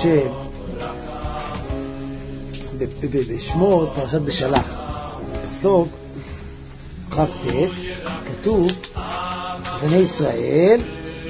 השם בשמות פרשת בשלח, פסוק כ"ט, כתוב בני ישראל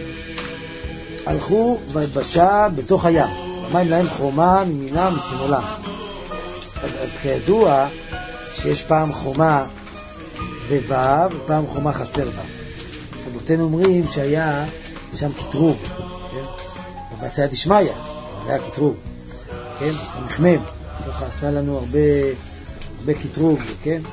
הלכו ביבשה בתוך הים, המים להם חומה מימינם משמאלם. אז כידוע שיש פעם חומה בו' ופעם חומה חסר ו'. סבותינו אומרים שהיה שם קטרוג, כן? ובעשיה דשמיא היה קטרוג, כן? סמ"ם, ככה עשה לנו הרבה קטרוג, כן?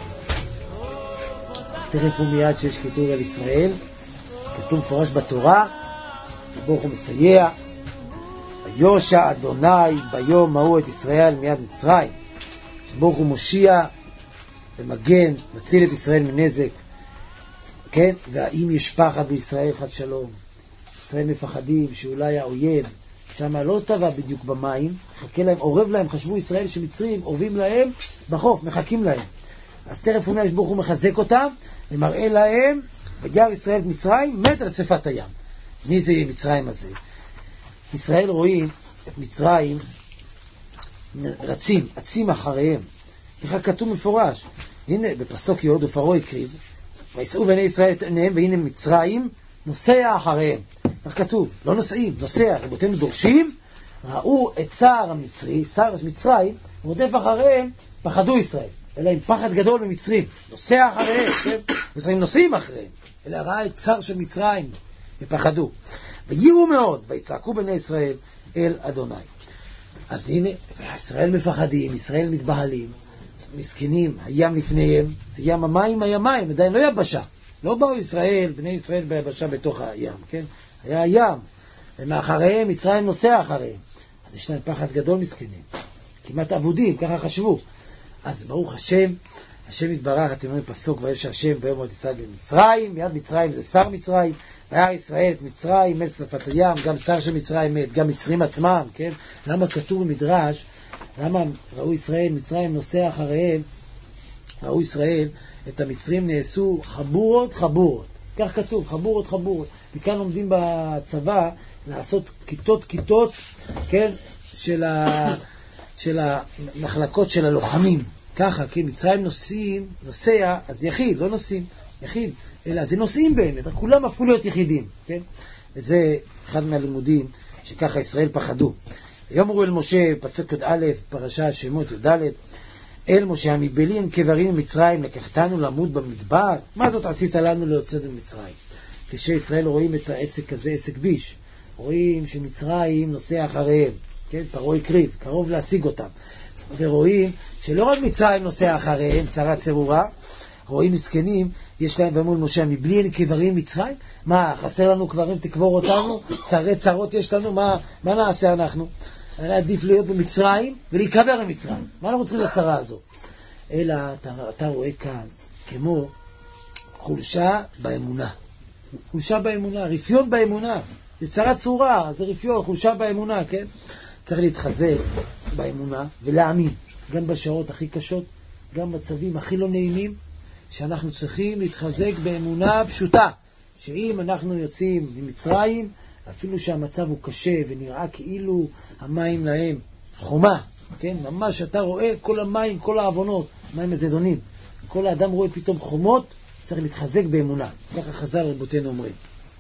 תכף ומיד שיש קטרוג על ישראל, כתוב מפורש בתורה, ברוך הוא מסייע, ויושע אדוני ביום ההוא את ישראל מיד מצרים, שברוך הוא מושיע ומגן, מציל את ישראל מנזק, כן? והאם יש פחד בישראל חס שלום, ישראל מפחדים שאולי האויב שם לא טבע בדיוק במים, חכה להם, עורב להם, חשבו ישראל שמצרים עורבים להם בחוף, מחכים להם. אז תכף אומר שברוך הוא מחזק אותם ומראה להם, וירא ישראל את מצרים, מת על שפת הים. מי זה מצרים הזה? ישראל רואים את מצרים רצים, עצים אחריהם. איך כתוב מפורש? הנה בפסוק י' ופרעה הקריב, ויסעו בני ישראל את עיניהם, והנה מצרים נוסע אחריהם. איך כתוב? לא נוסעים, נוסע. רבותינו דורשים, ראו את צער המצרי, צער מצרים, רודף אחריהם, פחדו ישראל. אלא עם פחד גדול ממצרים, נוסע אחריהם, כן? מצרים נוסעים אחריהם, אלא ראה את צער של מצרים ופחדו. ויראו מאוד, ויצעקו בני ישראל אל אדוני. אז הנה, ישראל מפחדים, ישראל מתבהלים, מסכנים, הים לפניהם, הים המים, עדיין לא יבשה. לא באו ישראל, בני ישראל ביבשה בתוך הים, כן? היה הים, ומאחריהם מצרים נוסע אחריהם. אז יש להם פחד גדול מסכנים, כמעט עבודים, ככה חשבו. אז ברוך השם, השם יתברך, אתם אומרים פסוק, ויש השם ביום הות ישראל במצרים, מיד מצרים זה שר מצרים, וירא ישראל את מצרים, מת שפת הים, גם שר של מצרים מת, גם מצרים עצמם, כן? למה כתוב במדרש, למה ראו ישראל, מצרים נוסע אחריהם, ראו ישראל, את המצרים נעשו חבורות, כך כתוב, חבורות, וכאן לומדים בצבא לעשות כיתות, כן? של המחלקות של הלוחמים, ככה, כי מצרים נוסע, אז יחיד, לא נוסעים, יחיד, אלא זה נוסעים באמת, כולם הפכו להיות יחידים, כן? וזה אחד מהלימודים שככה ישראל פחדו. יאמרו אל משה, פסוק י"א, פרשה שמות י"ד, אל משה, המבלין קברים ממצרים, לקחתנו למות במדבר, מה זאת עשית לנו להוצאת ממצרים? כשישראל רואים את העסק הזה, עסק ביש, רואים שמצרים נוסע אחריהם, כן? פרעה הקריב, קרוב להשיג אותם, ורואים שלא רק מצרים נוסע אחריהם, צרה צרורה, רואים מסכנים, יש להם, ואמרו למשה, מבלי אין קברים מצרים? מה, חסר לנו קברים, תקבור אותנו? צרות יש לנו, מה נעשה אנחנו? עדיף להיות במצרים ולהיקבר במצרים. מה אנחנו צריכים לצרה הזו? אלא אתה רואה כאן כמו חולשה באמונה, רפיון באמונה. זה צרה צורה, זה רפיון, חולשה באמונה, כן? צריך להתחזק באמונה ולהאמין, גם בשעות הכי קשות, גם בצווים הכי לא נעימים, שאנחנו צריכים להתחזק באמונה פשוטה, שאם אנחנו יוצאים ממצרים, אפילו שהמצב הוא קשה ונראה כאילו המים להם חומה, כן? ממש אתה רואה כל המים, כל העוונות, מים הזדונים, כל האדם רואה פתאום חומות, צריך להתחזק באמונה. ככה חז"ל רבותינו אומרים.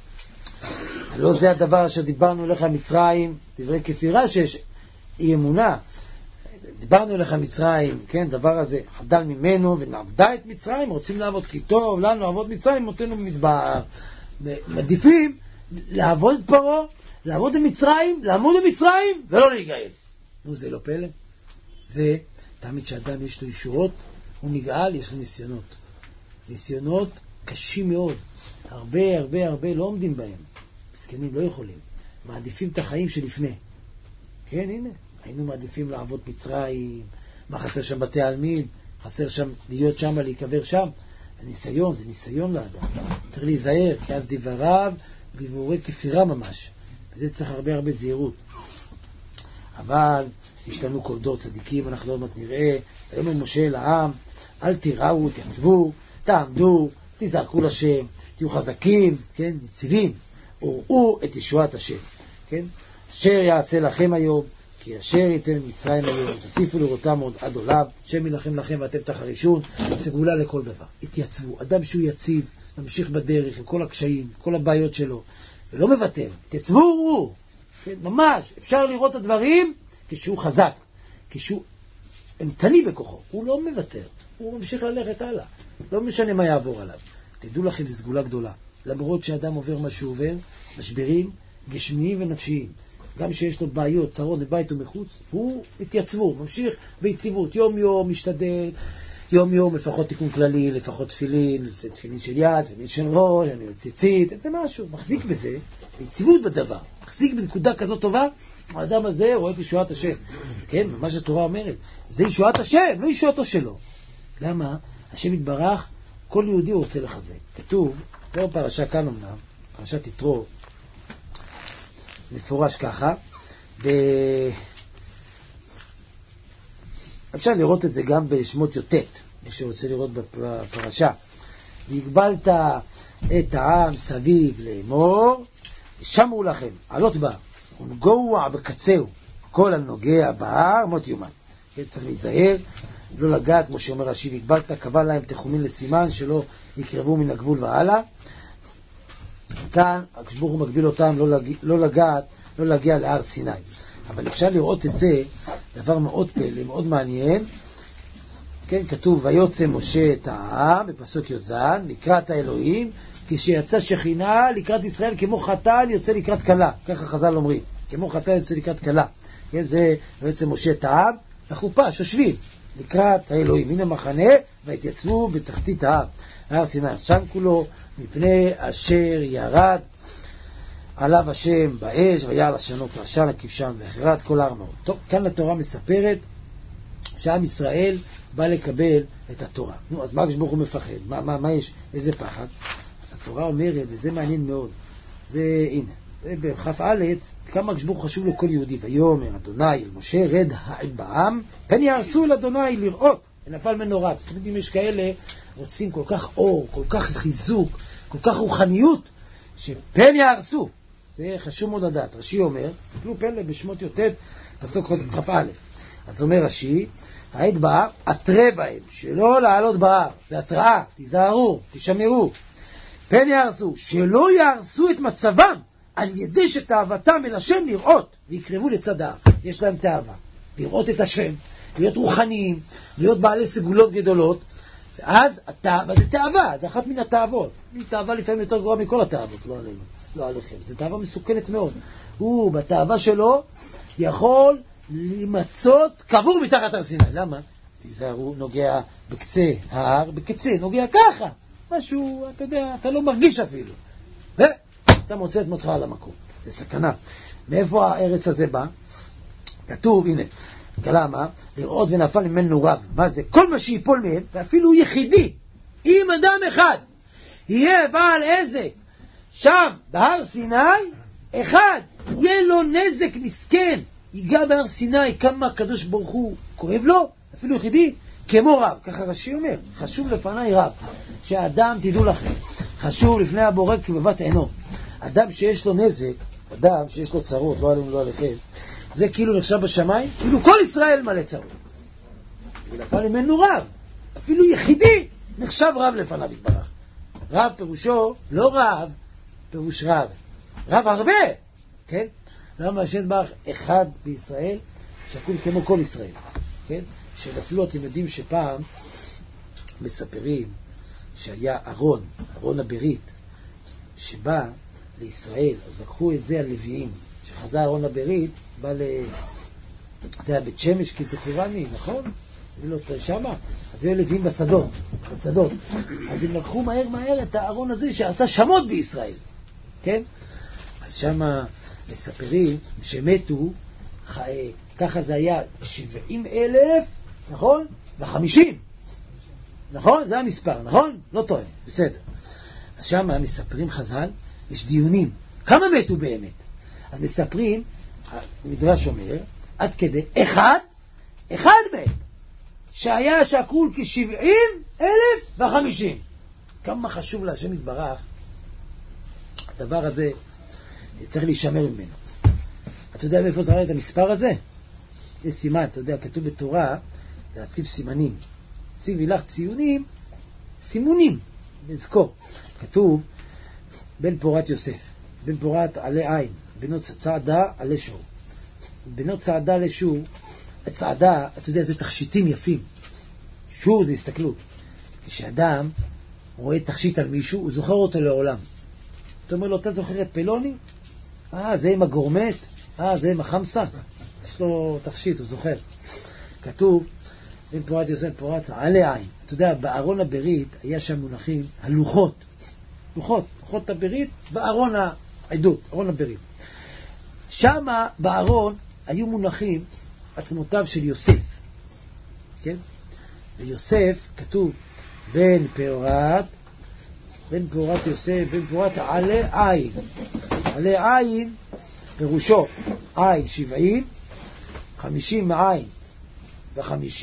לא זה הדבר אשר דיברנו אליך מצרים, דברי כפירה שיש אי אמונה. דיברנו אליך מצרים, כן, דבר הזה חדל ממנו ונעבדה את מצרים, רוצים לעבוד כי טוב לנו לעבוד מצרים, מותנו במדבר. מעדיפים לעבוד את פרעה, לעמוד במצרים ולא להיגאל. נו, זה לא פלא. זה תמיד שאדם יש לו ישועות, הוא נגאל, יש לו ניסיונות קשים מאוד, הרבה לא עומדים בהם, מסכנים לא יכולים, מעדיפים את החיים שלפני. כן, הנה, היינו מעדיפים לעבוד מצרים, מה חסר שם בתי העלמין, חסר שם להיות שם, להיקבר שם. הניסיון, זה ניסיון לאדם, צריך להיזהר, כי אז דבריו דיבורי כפירה ממש, וזה צריך הרבה זהירות. אבל יש לנו כל דור צדיקים, אנחנו עוד מעט נראה, ויאמר משה לעם, אל תיראו, תעצבו, תעמדו, תזעקו לשם, תהיו חזקים, כן, יציבים, וראו את ישועת השם, כן? אשר יעשה לכם היום, כי אשר ייתן מצרים היום, תוסיפו לראותם עוד עד עולם, שם ילחם לכם ואתם תחרישון, סגולה לכל דבר. התייצבו, אדם שהוא יציב, ממשיך בדרך עם כל הקשיים, כל הבעיות שלו, ולא מוותר, התייצבו הוא, כן, ממש, אפשר לראות את הדברים כשהוא חזק, כשהוא אמתני בכוחו, הוא לא מוותר, הוא ממשיך ללכת הלאה, לא משנה מה יעבור עליו. תדעו לכם, זו סגולה גדולה, למרות שאדם עובר מה שהוא עובר, משברים גשמיים ונפשיים, גם שיש לו בעיות, צרות בבית ומחוץ, והוא התייצבו, ממשיך ביציבות, יום יום משתדל, יום יום לפחות תיקון כללי, לפחות תפילין של יד, תפילין של ראש, ציצית, איזה משהו, מחזיק בזה, ביציבות בדבר, מחזיק בנקודה כזאת טובה, האדם הזה רואה את ישועת השם, כן, מה שהתורה אומרת, זה ישועת השם, לא ישועתו שלו. למה? השם יתברך, כל יהודי רוצה לחזק. כתוב, לא פרשה כאן אמנם, פרשת יתרו, מפורש ככה, אפשר לראות את זה גם בשמות י"ט, מי שרוצה לראות בפרשה. והגבלת את העם סביב לאמור, שמעו לכם, עלות בה, ונגוע בקצהו, כל הנוגע בהר, מות יומן. צריך להיזהר, לא לגעת, כמו שאומר רש"י, והגבלת, קבע להם תחומים לסימן, שלא יקרבו מן הגבול והלאה. כאן הקדוש ברוך הוא מגביל אותם לא לגעת, לא להגיע להר סיני. אבל אפשר לראות את זה, דבר מאוד פלא, מאוד מעניין. כן, כתוב, ויוצא משה את העם, בפסוק י"ז, לקראת האלוהים, כשיצא שכינה לקראת ישראל, כמו חתן יוצא לקראת כלה. ככה חז"ל אומרים, כמו חתן יוצא לקראת כלה. כן, זה ויוצא משה את העם, לחופה, שושבים, לקראת האלוהים. הנה מחנה, והתייצבו בתחתית ההר, הר סיני. שם כולו, מפני אשר ירד עליו השם באש, ויעל השנו כעשן הכבשן, והחרד כל הר מאוד. טוב, כאן התורה מספרת שעם ישראל בא לקבל את התורה. נו, אז מה הקדוש ברוך הוא מפחד? מה יש? איזה פחד? אז התורה אומרת, וזה מעניין מאוד, זה, הנה, זה בכף א', כמה הקדוש ברוך הוא חשוב לכל יהודי. ויאמר אדוני אל משה, רד העד בעם, פן יהרסו אל אדוני לראות, ונפל מנוריו. אתם יודעים, יש כאלה רוצים כל כך אור, כל כך חיזוק, כל כך רוחניות, שפן יהרסו. זה חשוב מאוד לדעת. רש"י אומר, תסתכלו פלא בשמות י"ט, פסוק כ"א. אז אומר רש"י, העד בהר, אתרה בהם, שלא לעלות בהר, זה התראה, תיזהרו, תשמרו. פן יהרסו, שלא יהרסו את מצבם, על ידי שתאוותם אל השם לראות, ויקרבו לצד ההר. יש להם תאווה, לראות את השם, להיות רוחניים, להיות בעלי סגולות גדולות, ואז התאווה זה תאווה, זה אחת מן התאוות. תאווה לפעמים יותר גרועה מכל התאוות, לא עלינו, לא עליכם. זה תאווה מסוכנת מאוד. הוא בתאווה שלו יכול למצות קבור מתחת הר סיני. למה? תיזהרו, נוגע בקצה ההר, בקצה, נוגע ככה. משהו, אתה יודע, אתה לא מרגיש אפילו. ואתה מוצא את מותך על המקום. זה סכנה. מאיפה הארץ הזה בא? כתוב, הנה, כלמה, לראות ונפל ממנו רב. מה זה? כל מה שיפול מהם, ואפילו יחידי, אם אדם אחד יהיה בעל עזק שם בהר סיני, אחד יהיה לו נזק מסכן, ייגע בהר סיני, כמה הקדוש ברוך הוא כואב לו, אפילו יחידי, כמו רב. ככה רש"י אומר, חשוב לפני רב, שהאדם, תדעו לכם, חשוב לפני הבורא כבבת עינו. אדם שיש לו נזק, אדם שיש לו צרות, לא עלינו לא עליכם, זה כאילו נחשב בשמיים, כאילו כל ישראל מלא צרות. ולפני ממנו רב, אפילו יחידי, נחשב רב לפניו יתברך. רב פירושו, לא רב, פירוש רב. רב הרבה, כן? למה השם יתברך אחד בישראל, שקול כמו כל ישראל, כן? שנפלו, אתם יודעים שפעם מספרים שהיה ארון הברית, שבא לישראל, אז לקחו את זה הלוויים, שחזר ארון הברית, בא זה היה בית שמש, כי זה חירני, נכון? זה לא שמה, אז זה לוויים בשדות. אז הם לקחו מהר את הארון הזה שעשה שמות בישראל, כן? אז שמה מספרים שמתו, ככה זה היה 70,000, נכון? ו50, נכון? זה המספר, נכון? לא טועה, בסדר. אז שמה מספרים חז"ל, יש דיונים, כמה מתו באמת? אז מספרים, המדרש אומר, עד כדי אחד מת, שהיה שקול כ70,050. כמה חשוב להשם יתברך, הדבר הזה צריך להישמר ממנו. אתה יודע מאיפה זרע את המספר הזה? יש סימן, אתה יודע, כתוב בתורה, להציב סימנים. ציבי לך ציונים, סימונים, נזכור. כתוב, בן פורת יוסף, בן פורת עלי עין, בנות צעדה עלי שור. בנות צעדה עלי שור, הצעדה, אתה יודע, זה תכשיטים יפים. שור זה הסתכלות. כשאדם רואה תכשיט על מישהו, הוא זוכר אותו לעולם. אתה אומר לו, אתה זוכר את פלוני? זה עם הגורמט? זה עם החמסה? יש לו תכשיט, הוא זוכר. כתוב, בן פורת יוסף פורת עלי עין. אתה יודע, בארון הברית היה שם מונחים הלוחות. לוחות הברית בארון העדות, ארון הברית. שם בארון היו מונחים עצמותיו של יוסף. כן? ויוסף כתוב בן פורת יוסף, בן פורת עלי עין. עלי עין פירושו עין 70, 50 מעין ו50,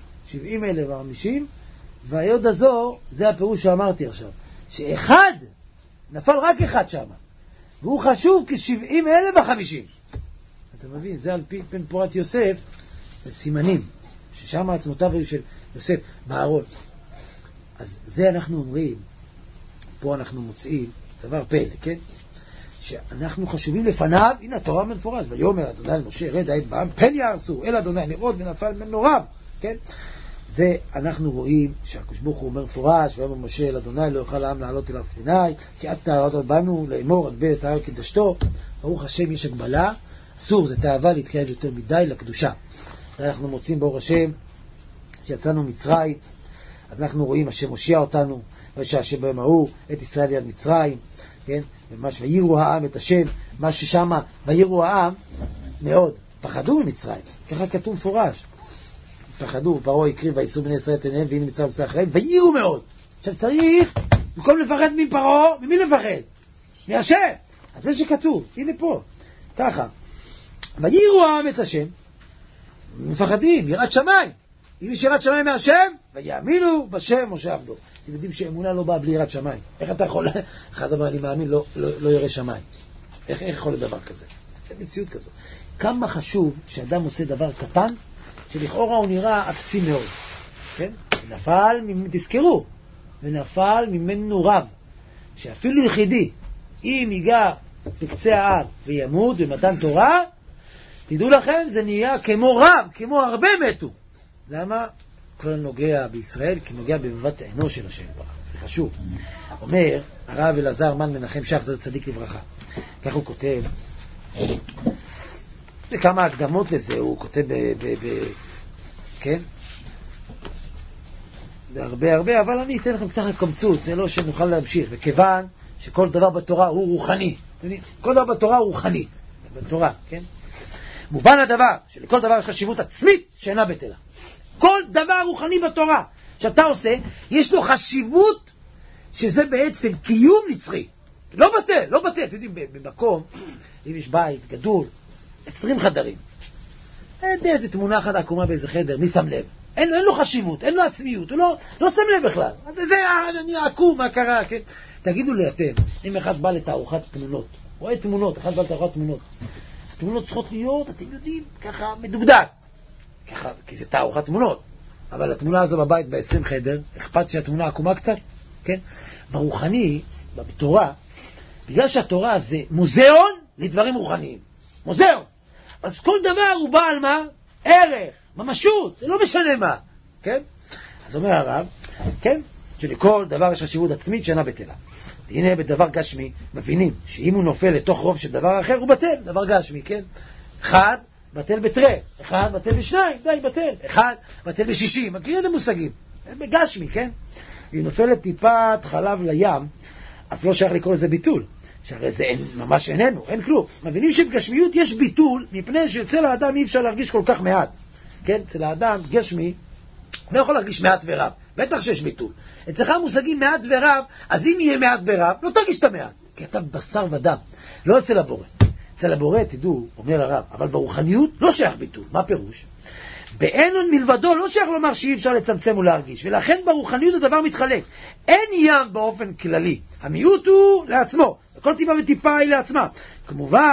70,050, והיוד הזו, זה הפירוש שאמרתי עכשיו, שאחד, נפל רק אחד שם, והוא חשוב כ70,050. אתה מבין, זה על פי בן פורת יוסף, סימנים, ששם עצמותיו היו של יוסף בארון. אז זה אנחנו אומרים, פה אנחנו מוצאים דבר פלא, כן? שאנחנו חשובים לפניו, הנה התורה מפורש, ויאמר אדוני למשה רד העד בעם, פן יהרסו, אל אדוני נראות ונפל מנוריו, כן? זה אנחנו רואים שהקדוש ברוך הוא אומר מפורש, ויאמר משה אל אדוני לא יוכל העם לעלות אל הר סיני, כי את תאהבת בנו לאמור הגבל את ההר קדשתו. ברוך השם יש הגבלה, אסור, זה תאווה להתקרב יותר מדי לקדושה. אנחנו מוצאים ברוך השם שיצאנו מצרים, אז אנחנו רואים השם הושיע אותנו, ושהשם בהם ההוא את ישראל יד מצרים, כן? ממש ויראו העם את השם, מה ששם ויראו העם מאוד, פחדו ממצרים, ככה כתוב מפורש, פחדו, פרעה הקריב וייסעו בני ישראל את עיניהם והנה מצרים עושה אחריהם, ויראו מאוד. עכשיו צריך, במקום לפחד מפרעה, ממי לפחד? מהשם. אז זה שכתוב, הנה פה, ככה, ויראו העם את השם, מפחדים, יראת שמיים. אם יש יראת שמיים מהשם, ויאמינו בשם משה עבדו. אתם יודעים שאמונה לא באה בלי יראת שמיים. איך אתה יכול, אחד אומר אני מאמין, לא ירא שמיים. איך יכול להיות דבר כזה? אין מציאות כזו. כמה חשוב שאדם עושה דבר קטן, שלכאורה הוא נראה אפסי מאוד. כן? ונפל, תזכרו, ונפל ממנו רב, שאפילו יחידי, אם ייגע בקצה הער וימות במתן תורה, תדעו לכם, זה נהיה כמו רב, כמו הרבה מתו. למה? כל נוגע בישראל, כי נוגע בבבת עינו של השם ברוך. זה חשוב. אומר הרב אלעזר מן מנחם שך, זה צדיק לברכה. כך הוא כותב, כמה הקדמות לזה, הוא כותב כן? הרבה, אבל אני אתן לכם קצת קמצות, זה לא שנוכל להמשיך, וכיוון שכל דבר בתורה הוא רוחני. כל דבר בתורה הוא רוחני. בתורה, כן? מובן הדבר שלכל דבר יש חשיבות עצמית שאינה בטלה. כל דבר רוחני בתורה שאתה עושה, יש לו חשיבות שזה בעצם קיום נצחי. לא בטל. אתם יודעים, במקום, אם יש בית גדול, 20 חדרים. איזה תמונה אחת עקומה באיזה חדר, מי שם לב? אין לו חשיבות, אין לו עצמיות, הוא לא שם לב בכלל. אז זה אני עקום, מה קרה? כן? תגידו לי אתם, אם אחד בא לתערוכת תמונות, רואה תמונות, אחד בא לתערוכת תמונות, התמונות צריכות להיות, אתם יודעים, ככה מדוקדק. ככה, כי זה תערוכת תמונות. אבל התמונה הזו בבית ב-20 חדר, אכפת שהתמונה עקומה קצת, כן? ברוחני, בתורה, בגלל שהתורה זה מוזיאון לדברים רוחניים. מוזיאון. אז כל דבר הוא בא על מה? ערך, ממשות, זה לא משנה מה. כן? אז אומר הרב, כן? שלכל דבר יש חשיבות עצמית שאינה בטלה. הנה בדבר גשמי מבינים שאם הוא נופל לתוך רוב של דבר אחר הוא בטל, דבר גשמי, כן? אחד בטל בתרה, אחד בטל בשניים, די בטל, אחד בטל בשישים, מכירים את המושגים, בגשמי, כן? היא נופלת טיפת חלב לים, אף לא שייך לקרוא לזה ביטול, שהרי זה ממש איננו, אין כלום. מבינים שבגשמיות יש ביטול, מפני שאצל האדם אי אפשר להרגיש כל כך מעט, כן? אצל האדם גשמי לא יכול להרגיש מעט ורב, בטח שיש ביטול. אצלך מושגים מעט ורב, אז אם יהיה מעט ורב, לא תרגיש את המעט, כי אתה בשר ודם, לא אצל הבורא. אצל הבורא, תדעו, אומר הרב, אבל ברוחניות לא שייך ביטול. מה פירוש? באין מלבדו לא שייך לומר שאי אפשר לצמצם ולהרגיש, ולכן ברוחניות הדבר מתחלק. אין ים באופן כללי, המיעוט הוא לעצמו, כל טיפה וטיפה היא לעצמה. כמובן,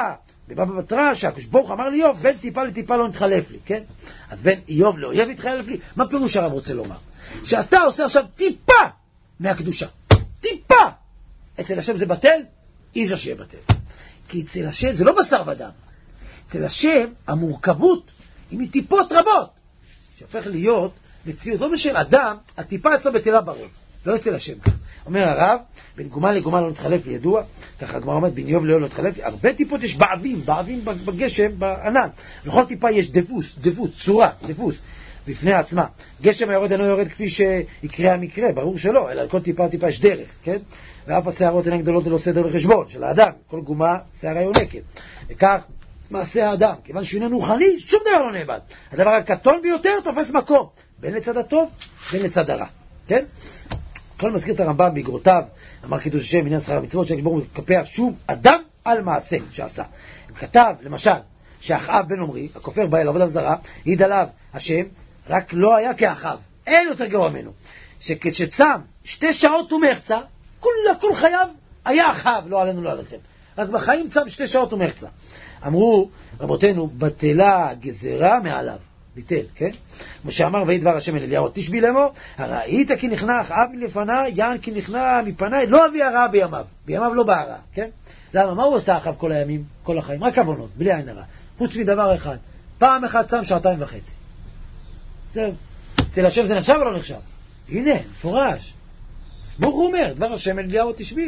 בבבא בתרא שהקדוש ברוך הוא אמר לאיוב, בין טיפה לטיפה לא נתחלף לי, כן? אז בין איוב לאויב יתחלף לי. מה פירוש הרב רוצה לומר? שאתה עושה עכשיו טיפה מהקדושה. טיפה! אצל השם זה בטל? אי אפשר שיהיה בטל. כי אצל השם זה לא בשר ודם. אצל השם המורכבות היא מטיפות רבות, שהופך להיות מציאות. לא בשל אדם, הטיפה אצלו בטלה ברוב. לא אצל השם. אומר הרב, בין גומה לגומה לא נתחלף לי, ידוע, ככה הגמרא אומרת, בין איוב לאויב לא נתחלף לי. הרבה טיפות יש בעבים בגשם, בענן. לכל טיפה יש דפוס, צורה, דפוס. בפני עצמה. גשם היורד אינו יורד כפי שיקרה המקרה, ברור שלא, אלא על כל טיפה יש דרך, כן? ואף השערות אינן גדולות ללא סדר וחשבון של האדם, כל גומה שערה יונקת. וכך מעשה האדם, כיוון שהוא איננו רוחני, שום דבר לא נאבד. הדבר הקטון ביותר תופס מקום, בין לצד הטוב, בין לצד הרע, כן? כל מזכיר את הרמב"ם באגרותיו, אמר קידוש השם, עניין שכר המצוות, שהקדוש ברוך הוא מקפח שום אדם על מעשה שעשה. הוא כתב, למשל, שאחאב בן עמרי, הכופר באל עבודה זרה, העיד עליו השם, רק לא היה כאחאב, אין יותר גרוע ממנו, שכשצם 2 שעות ומחצה, כל חייו היה אחאב, לא עלינו לא עליכם, רק בחיים צם 2 שעות ומחצה. אמרו רבותינו, בטלה גזרה מעליו, ביטל, כן? כמו שאמר, ויהי דבר השם אל אליהו תשבי לאמור, הראית כי נכנע אחאב מלפניי, יען כי נכנע מפניי, לא אביא הרעה בימיו לא באה רעה, כן? למה? מה הוא עושה אחאב כל הימים, כל החיים? רק עוונות, בלי עין הרע, חוץ מדבר אחד, פעם אחת צם 2.5 שעות. זהו. אצל השם זה נחשב או לא נחשב? הנה, מפורש. ברוך הוא אומר, דבר השם אל אליהו תשבי.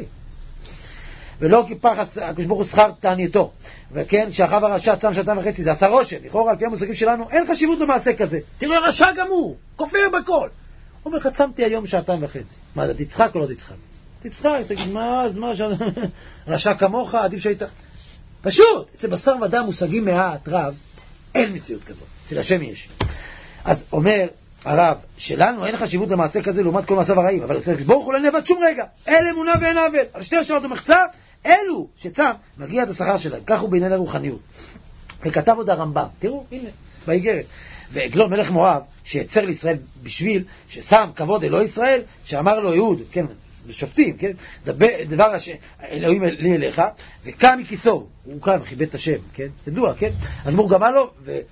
ולא כיפח הקדוש ברוך הוא שכר תענייתו. וכן, כשאחאב הרשע צם 2.5 זה עשה רושם. לכאורה, על פי המושגים שלנו, אין חשיבות במעשה כזה. תראו, הרשע גם הוא, כופר בכל. הוא אומר, צמתי היום 2.5 שעות. מה, אתה תצחק או לא תצחק? תצחק, תגיד, מה, רשע כמוך, עדיף שהיית... פשוט, אצל בשר ודם מושגים מעט רב, אין מציאות כזאת. אצל השם יש. אז אומר הרב, שלנו אין חשיבות למעשה כזה לעומת כל מעשיו הרעים, אבל אצל ברוך הוא לא נאבד שום רגע. אין אמונה ואין עוול. על 2 שעות ומחצה, אלו שצם, מגיע את השכר שלהם. כך הוא בעניין הרוחניות. וכתב עוד הרמב"ם, תראו, הנה, באיגרת. ועגלון מלך מואב, שיצר לישראל בשביל, ששם כבוד אלוהי ישראל, שאמר לו יהוד, כן, בשופטים, כן, דבר אלוהים לי אליך, וקם מכיסו, הוא קם, חיבד את השם, כן, ידוע, כן, אדמו"ר גמל לו,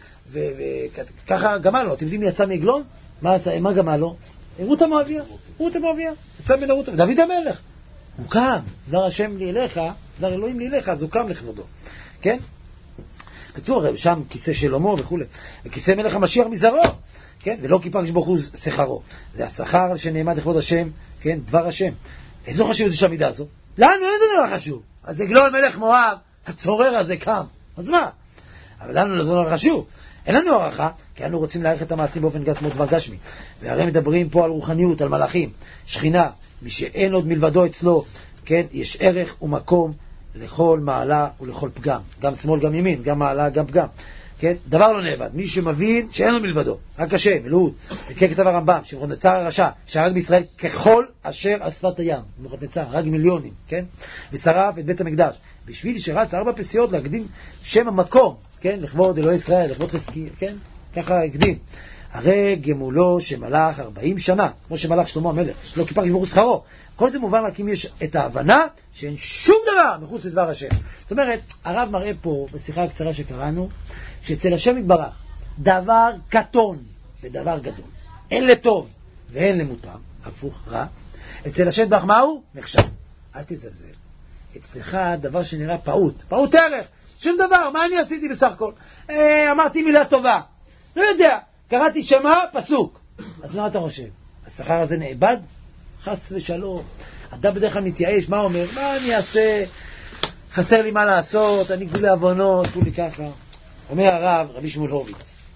וככה גמל לו, אתם יודעים מי יצא מעגלון? מה גמל לו? רות המואביה, יצא מן רות, דוד המלך, הוא קם, דבר השם לי אליך, דבר אלוהים לי אליך, אז הוא קם לכבודו, כן? כתוב הרי שם כיסא שלמה וכו', וכיסא מלך המשיח מזרעו, כן? ולא כיפר ברוך הוא שכרו. זה השכר שנעמד לכבוד השם, כן? דבר השם. איזו חשיבות יש המידה הזו? לנו אין דבר חשוב. אז עגלון מלך מואב, הצורר הזה קם. אז מה? אבל לנו זה לא חשוב. אין לנו הערכה, כי אנו רוצים להעריך את המעשים באופן גס מאוד וגשמי. והרי מדברים פה על רוחניות, על מלאכים, שכינה, מי שאין עוד מלבדו אצלו, כן? יש ערך ומקום לכל מעלה ולכל פגם. גם שמאל, גם ימין, גם מעלה, גם פגם. כן? דבר לא נאבד. מי שמבין שאין לו מלבדו, רק השם, אלוהות. וכן כתב הרמב"ם, שנבוכדנצר הרשע, שהרג בישראל ככל אשר על שפת הים. נבוכדנצר, הרג מיליונים, כן? ושרף את בית המקדש. בשביל שרץ 4 פסיעות להקדים שם המקום, כן? לכבוד אלוהי ישראל, לכבוד חזקי, כן? ככה הקדים. הרי גמולו שמלך 40 שנה, כמו שמלך שלמה המלך, לא כיפר ברוך הוא שכרו. כל זה מובן רק אם יש את ההבנה שאין שום דבר מחוץ לדבר השם. זאת אומרת, הרב מראה פה, בשיחה הקצרה שקראנו, שאצל השם יתברך, דבר קטון ודבר גדול. אין לטוב ואין למוטב, הפוך, רע. אצל השם יתברך מהו? נחשב. אל תזלזל. אצלך דבר שנראה פעוט ערך, שום דבר, מה אני עשיתי בסך הכל? אמרתי מילה טובה, לא יודע, קראתי שמה, פסוק. אז מה אתה חושב? השכר הזה נאבד? חס ושלום. אדם בדרך כלל מתייאש, מה אומר? מה אני אעשה? חסר לי מה לעשות, אני כולי עוונות, כולי ככה. אומר הרב, רבי שמואל הורוביץ,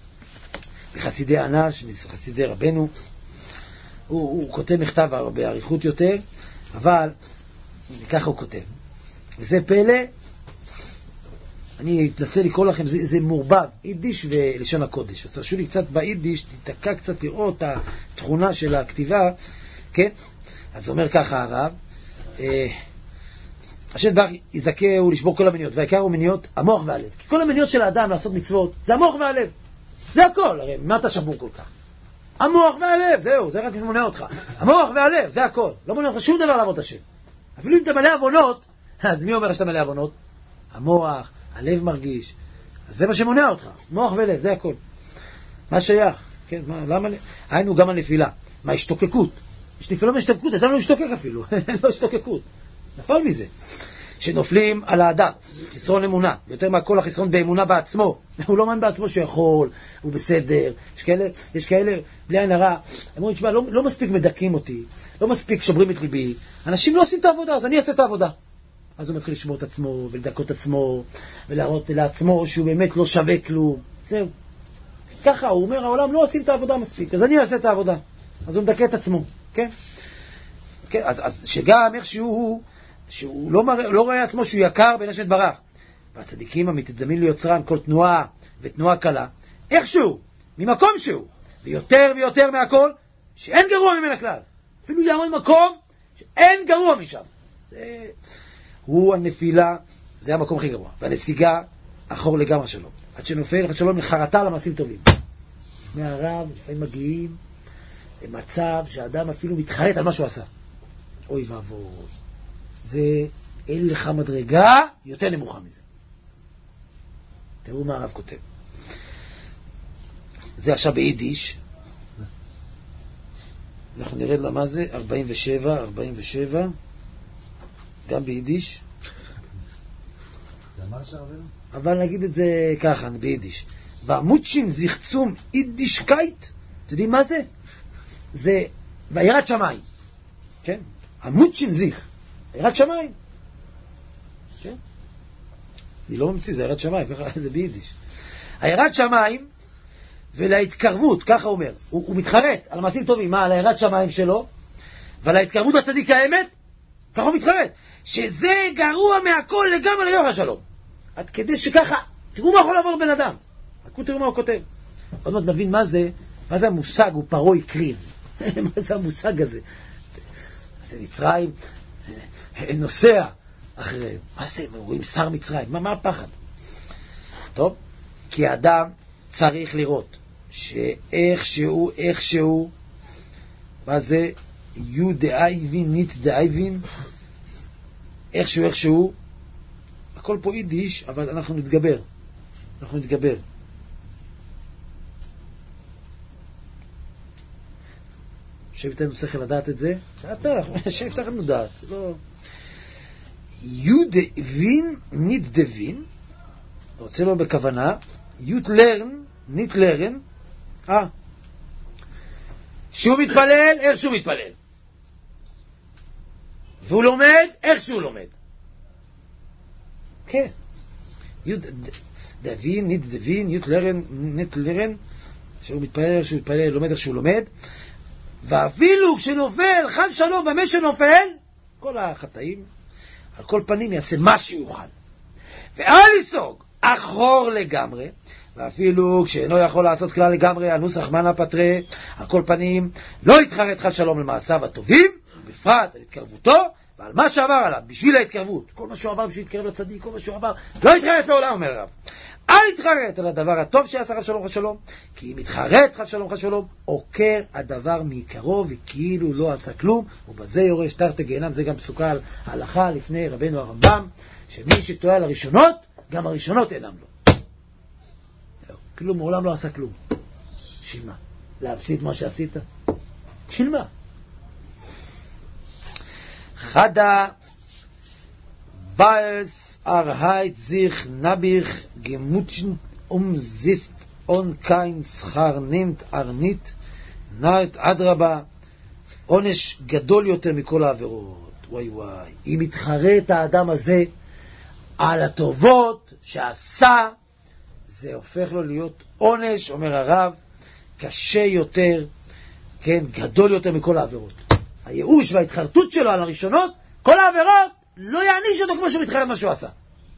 בחסידי אנש, בחסידי רבנו, הוא כותב מכתב באריכות יותר, אבל ככה הוא כותב. וזה פלא, אני אתנסה לקרוא לכם, זה מורבב, יידיש ולשון הקודש. אז תרשו לי קצת ביידיש, תתקע קצת לראות את התכונה של הכתיבה, כן? אז אומר ככה הרב, השם דבר יזכהו לשבור כל המניות, והעיקר הוא מניות המוח והלב. כי כל המניות של האדם לעשות מצוות, זה המוח והלב. זה הכל, הרי מה אתה שבור כל כך? המוח והלב, זהו, זה רק מונע אותך. המוח והלב, זה הכל. לא מונע אותך שום דבר לעבוד השם. אפילו אם אתה מלא עוונות, אז מי אומר שאתה מלא עוונות? המוח, הלב מרגיש. אז זה מה שמונע אותך, מוח ולב, זה הכל. מה שייך? כן, למה? היינו גם הנפילה. מה, השתוקקות? יש נפילה מהשתוקקות, אז למה לא משתוקק אפילו? לא השתוקקות. נפל מזה. שנופלים על האדם, חסרון אמונה, יותר מהכל החסרון באמונה בעצמו. הוא לא מאמין בעצמו שיכול, הוא בסדר. יש כאלה, בלי עין הרע, הם אומרים, תשמע, לא מספיק מדקים אותי, לא מספיק שוברים את ליבי, אנשים לא עושים את העבודה, אז אני אעשה את העבודה. אז הוא מתחיל לשמור את עצמו, ולדקות את עצמו, ולהראות לעצמו שהוא באמת לא שווה כלום. זהו. ככה, הוא אומר, העולם לא עושים את העבודה מספיק, אז אני אעשה את העבודה. אז הוא מדקה את עצמו, כן? כן, אז שגם איך שהוא לא רואה עצמו שהוא יקר בין השת ברח. והצדיקים המתדמים ליוצרן כל תנועה ותנועה קלה, איכשהו, ממקום שהוא, ויותר ויותר מהכל, שאין גרוע ממנה כלל. אפילו יעמוד מקום שאין גרוע משם. הוא הנפילה, זה המקום הכי גרוע. והנסיגה, אחור לגמרי שלום. עד שנופל, עד שלום לחרטה למעשים טובים. מהרב, לפעמים מגיעים למצב שהאדם אפילו מתחרט על מה שהוא עשה. אוי ואבוי. זה אין לך מדרגה יותר נמוכה מזה. תראו מה הרב כותב. זה עכשיו ביידיש. אנחנו נרד למה זה, 47, גם ביידיש. אבל נגיד את זה ככה, ביידיש. והמוצ'ין זיכצום יידישקייט, אתם יודעים מה זה? זה ויראת שמיים. כן? המוצ'ין זיך. יראת שמיים. כן? אני לא ממציא, זה יראת שמיים, ככה זה ביידיש. היראת שמיים ולהתקרבות, ככה אומר, הוא מתחרט על מעשים טובים, מה? על היראת שמיים שלו, ועל ההתקרבות הצדיק האמת, ככה הוא מתחרט. שזה גרוע מהכל לגמרי ליוח השלום. עד כדי שככה, תראו מה יכול לעבור בן אדם. תראו מה הוא כותב. עוד מעט נבין מה זה המושג, הוא פרעה הקריב. מה זה המושג הזה? זה מצרים נוסע אחריהם. מה זה? רואים שר מצרים. מה הפחד? טוב, כי האדם צריך לראות שאיכשהו, מה זה? יו דאייבין, ניט דאייבין, איכשהו, הכל פה יידיש, אבל אנחנו נתגבר. שבתנו שכל לדעת את זה, שבתנו לנו דעת, לא... יוד דבין, ניט דבין, רוצה לו בכוונה, יוד לרן, ניט לרן, שהוא מתפלל, איך שהוא מתפלל. והוא לומד, איך שהוא לומד. כן. יוד דבין, ניט דבין, יוד לרן, ניט לרן, שהוא מתפלל, לומד איך שהוא לומד. ואפילו כשנופל, חד שלום, במה שנופל, כל החטאים, על כל פנים יעשה מה שיוכל. ואל יסוג, אחור לגמרי, ואפילו כשאינו יכול לעשות כלל לגמרי, אנוס רחמנא פטרי, על כל פנים, לא יתחרט חד שלום למעשיו הטובים, בפרט על התקרבותו, ועל מה שעבר עליו, בשביל ההתקרבות. כל מה שהוא עבר בשביל להתקרב לצדיק, כל מה שהוא עבר, לא יתחרט לעולם, אומר הרב. אל יתחרט על הדבר הטוב שעשה חד שלום חד שלום, כי אם יתחרט חד שלום, עוקר הדבר מעיקרו וכאילו לא עשה כלום, ובזה יורש תרתי גיהנם. זה גם פסוקה על הלכה לפני רבנו הרמב"ם, שמי שטועה על הראשונות, גם הראשונות אינם לו. כלום, מעולם לא עשה כלום. בשביל מה? להפסיד מה שעשית? בשביל מה? חדה Weils heit sich nabich gemutschen zist on kein schar nimmt nicht נאית אדרבה, עונש גדול יותר מכל העבירות. וואי וואי, אם מתחרט האדם הזה על הטובות שעשה, זה הופך לו להיות עונש, אומר הרב, קשה יותר, כן, גדול יותר מכל העבירות. הייאוש וההתחרטות שלו על הראשונות, כל העבירות לא יעניש אותו כמו שהוא מתחרט מה שהוא עשה.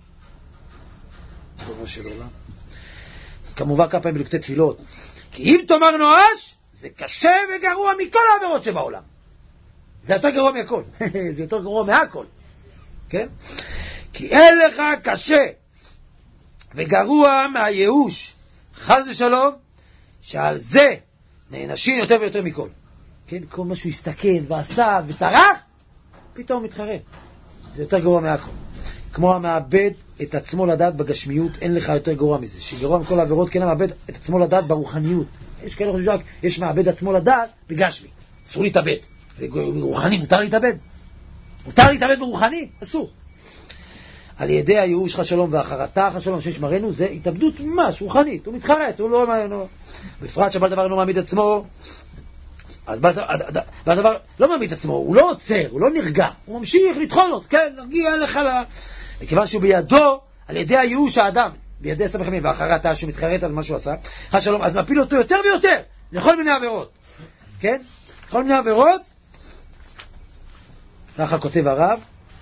תורו של עולם. כמובן כמה פעמים בלוקטי תפילות. כי אם תאמר נואש, זה קשה וגרוע מכל העבירות שבעולם. זה יותר גרוע מהכל. זה יותר גרוע מהכל. כן? כי אין לך קשה וגרוע מהייאוש, חס ושלום, שעל זה נענשים יותר ויותר מכל. כן? כל מה שהוא הסתכן ועשה וטרח, פתאום מתחרט. זה יותר גרוע מהכל. כמו המאבד את עצמו לדעת בגשמיות, אין לך יותר גרוע מזה. שגרוע מכל העבירות, כן המאבד את עצמו לדעת ברוחניות. יש כאלה חושבים שרק יש מאבד עצמו לדעת בגשמי. אסור להתאבד. ברוחני מותר להתאבד? מותר להתאבד ברוחני? אסור. על ידי הייאוש חשלום והחרטה חשלום שיש מראנו, זה התאבדות ממש רוחנית. הוא מתחרט, הוא לא... בפרט שבא דבר לא מעמיד עצמו, אז בדבר לא מעמיד עצמו, הוא לא עוצר, הוא לא נרגע, הוא ממשיך לתחונות, כן, נרגיע לך מכיוון שהוא בידו, על ידי הייאוש האדם, בידי סמך ימים, והחרטה שהוא מתחרט על מה שהוא עשה, חשלום, אז מפיל אותו יותר ויותר, לכל מיני עבירות, כן? לכל מיני עבירות, ככה כותב הרב,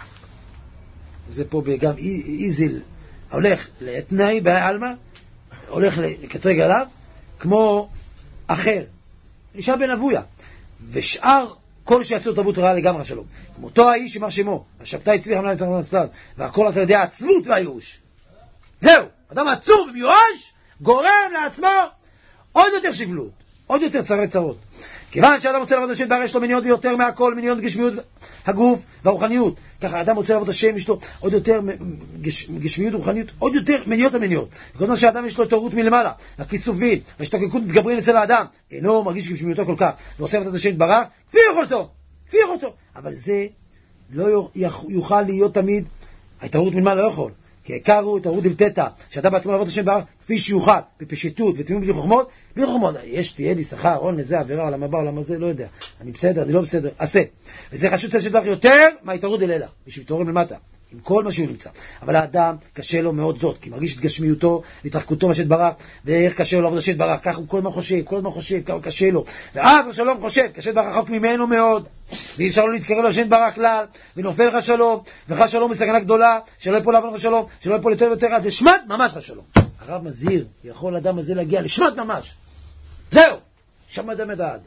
זה פה גם איזיל, הולך לתנאי בעלמא, הולך לקטרג עליו, כמו אחר, אישה בן אבויה, ושאר כל שיצאו תרבות רעה לגמרי שלום. כמותו האיש שמר שמו, השבתאי צבי חמלה לצרון הצלד, והכל רק על ידי העצבות והייאוש. זהו, אדם עצוב ומיואש, גורם לעצמו עוד יותר שפלות, עוד יותר צרות. כיוון שאדם רוצה לעבוד השם יש לו מניעות ויותר מהכל, מניעות גשמיות הגוף והרוחניות. ככה אדם רוצה לעבוד השם, יש לו עוד יותר גשמיות ורוחניות, עוד יותר מניעות המניעות. כל מה שאדם יש לו התעוררות מלמעלה, הכיסופית, והשתוקקות מתגברים אצל האדם, אינו מרגיש גשמיותו כל כך, ורוצה לעבוד השם יתברך, כפי יכולתו. אבל זה לא יוכל להיות תמיד, ההתעוררות מלמעלה לא יכול. כי העיקר הוא התעוררות דלתתא, שאתה בעצמו לעבוד השם יתברך כפי שיוכל, בפשטות ותמימות בלי חוכמות, תהיה לי שכר, הון לזה, עבירה, עולם הבא, עולם הזה, לא יודע. אני בסדר, אני לא בסדר, עשה. וזה חשוב אצל השם יתברך יותר מההתעוררות דלילה, בשביל להתעורר למטה, עם כל מה שהוא נמצא. אבל האדם קשה לו מאוד זאת, כי מרגיש את גשמיותו, והתרחקותו מהשם יתברך, ואיך קשה לו לעבוד השם יתברך, כך הוא כל הזמן חושב, כמה קשה לו. ואז השלום חושב, השם יתברך רחוק ממנו מאוד, ואי אפשר לו להתקרב לשם יתברך כלל, ונופל חשלום, וחשלום בסכנה גדולה, שלא יפול לעבוד חשלום, שלא יפול יותר ויותר עד לשמת ממש חשלום. הרב מזהיר, יכול אדם הזה להגיע לשמת ממש. זהו, שם אדם מדעד.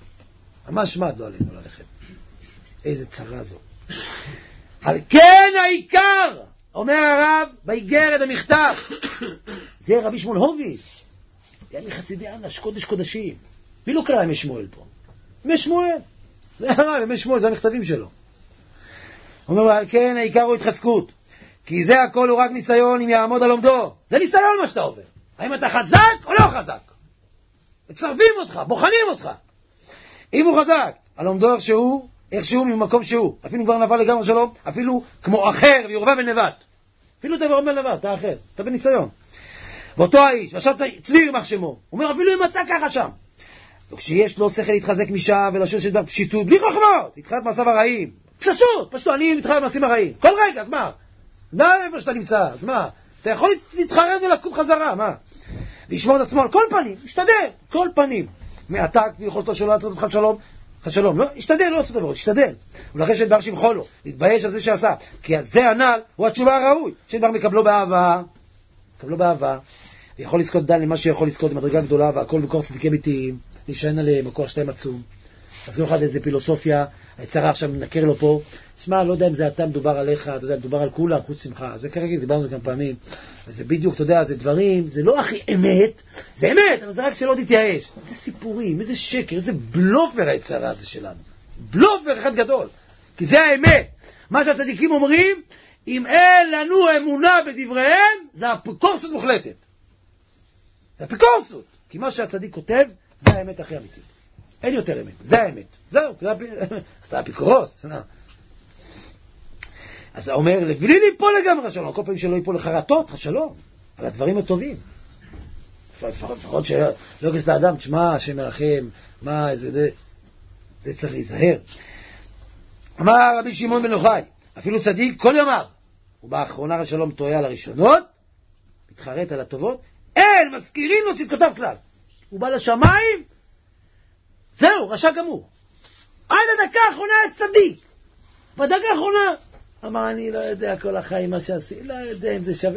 ממש שמד לא עלינו ללכת. איזה צרה זו. על כן העיקר, אומר הרב, באיגרת המכתב. זה רבי שמואל הוביץ. היה מחסידי אנש, קודש קודשים. מי לא קרא ימי שמואל פה? ימי שמואל. זה הרב, ימי שמואל, זה המכתבים שלו. אומר, על כן העיקר הוא התחזקות. כי זה הכל הוא רק ניסיון אם יעמוד על עומדו. זה ניסיון מה שאתה עובר. האם אתה חזק או לא חזק? מצרבים אותך, בוחנים אותך. אם הוא חזק, על עומדו איך שהוא ממקום שהוא, אפילו כבר נפל לגמרי שלום, אפילו כמו אחר ויורבע בן נבט. אפילו אתה יורבע בן נבט, אתה אחר, אתה בניסיון. ואותו האיש, ועכשיו צבי ימח שמו, הוא אומר אפילו אם אתה ככה שם. וכשיש לו שכל להתחזק משם ולשאול שדבר פשיטות, בלי חוכמות, להתחלת מעשיו הרעים. פשוט, אני מתחלת מעשים הרעים. כל רגע, אז מה? מה איפה שאתה נמצא? אז מה? אתה יכול להתחרט ולקום חזרה, מה? וישמור את עצמו על כל פנים, ישתדל, כל פנים. מעתה כפי יכולתו שלא לעשות אותך חשלום, לא, ישתדל, לא לעשות דבר, ישתדל. ולכן שדבר שימחו לו, להתבייש על זה שעשה, כי זה הנ"ל הוא התשובה הראוי, שדבר מקבלו באהבה, ויכול לזכות דן למה שיכול לזכות במדרגה גדולה, והכל מקור צדיקי ביתיים, להישען עליהם, מקור שתיים עצום. אז לא אחד איזה פילוסופיה, היצרה עכשיו מנקר לו פה, שמע, לא יודע אם זה אתה מדובר עליך, אתה יודע, מדובר על כולם, חוץ שמחה, זה כרגע, דיברנו על זה כמה פעמים, וזה בדיוק, אתה יודע, זה דברים, זה לא הכי אמת, זה אמת, אבל זה רק שלא תתייאש. איזה סיפורים, איזה שקר, איזה בלופר היצרה הזה שלנו. בלופר אחד גדול, כי זה האמת. מה שהצדיקים אומרים, אם אין לנו אמונה בדבריהם, זה אפיקורסות מוחלטת. זה אפיקורסות, כי מה שהצדיק כותב, זה האמת הכי אמיתית. אין יותר אמת, זה האמת. זהו, זה אפיקורוס. אז הוא אומר, לבלי ליפול לגמרי חשלום, כל פעמים שלא ייפול לחרטות, חשלום, על הדברים הטובים. לפחות שלא יגס לאדם, תשמע, השם מרחם, מה, זה צריך להיזהר. אמר רבי שמעון בן יוחאי, אפילו צדיק כל ימיו, ובאחרונה השלום טועה על הראשונות, מתחרט על הטובות, אין, מזכירים לו צדקותיו כלל. הוא בא לשמיים, זהו, רשע גמור. עד הדקה האחרונה הצדיק. בדקה האחרונה, אמר, אני לא יודע כל החיים מה שעשי, לא יודע אם זה שווה.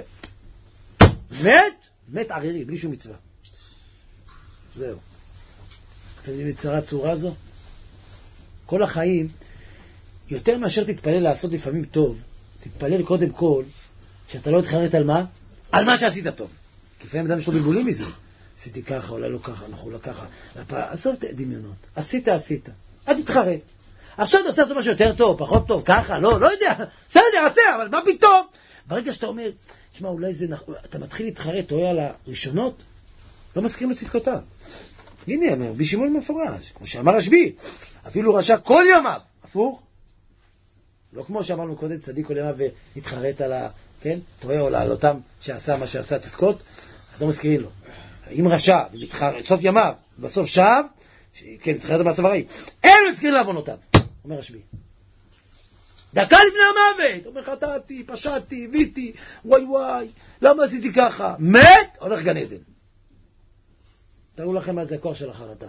מת ערירי, בלי שום מצווה. זהו. אתם יודעים את צורה זו? כל החיים, יותר מאשר תתפלל לעשות לפעמים טוב, תתפלל קודם כל, שאתה לא תחרט על מה? על מה שעשית טוב. כי לפעמים אדם יש לו בלבולים מזה. עשיתי ככה, אולי לא ככה, אנחנו לא ככה. עשו דמיונות. עשית. אל תתחרט. עכשיו אתה עושה משהו יותר טוב, פחות טוב, ככה, לא יודע. בסדר, עשה, אבל מה פתאום? ברגע שאתה אומר, תשמע, אולי זה נכון, אתה מתחיל להתחרט, טועה על הראשונות, לא מזכירים לצדקותיו. הנה, אומר, בשמעון מפורש, כמו שאמר רשב"י, אפילו רשע כל ימיו, הפוך. לא כמו שאמרנו קודם, צדיק כל ימיו והתחרט על כן, טועה או על אותם שעשה מה שעשה צדקות, אז לא מזכירים לו. אם רשע, סוף ימיו, בסוף שב, כן, התחרט על מעשיו הרעים, אין מזכירים לעוונותיו, אומר רשב"י. דקה לפני המוות, אומר חטאתי, פשעתי, הביתי, וואי, למה עשיתי ככה? מת, הולך גן עדן. תראו לכם מה זה הכוח של החרטה.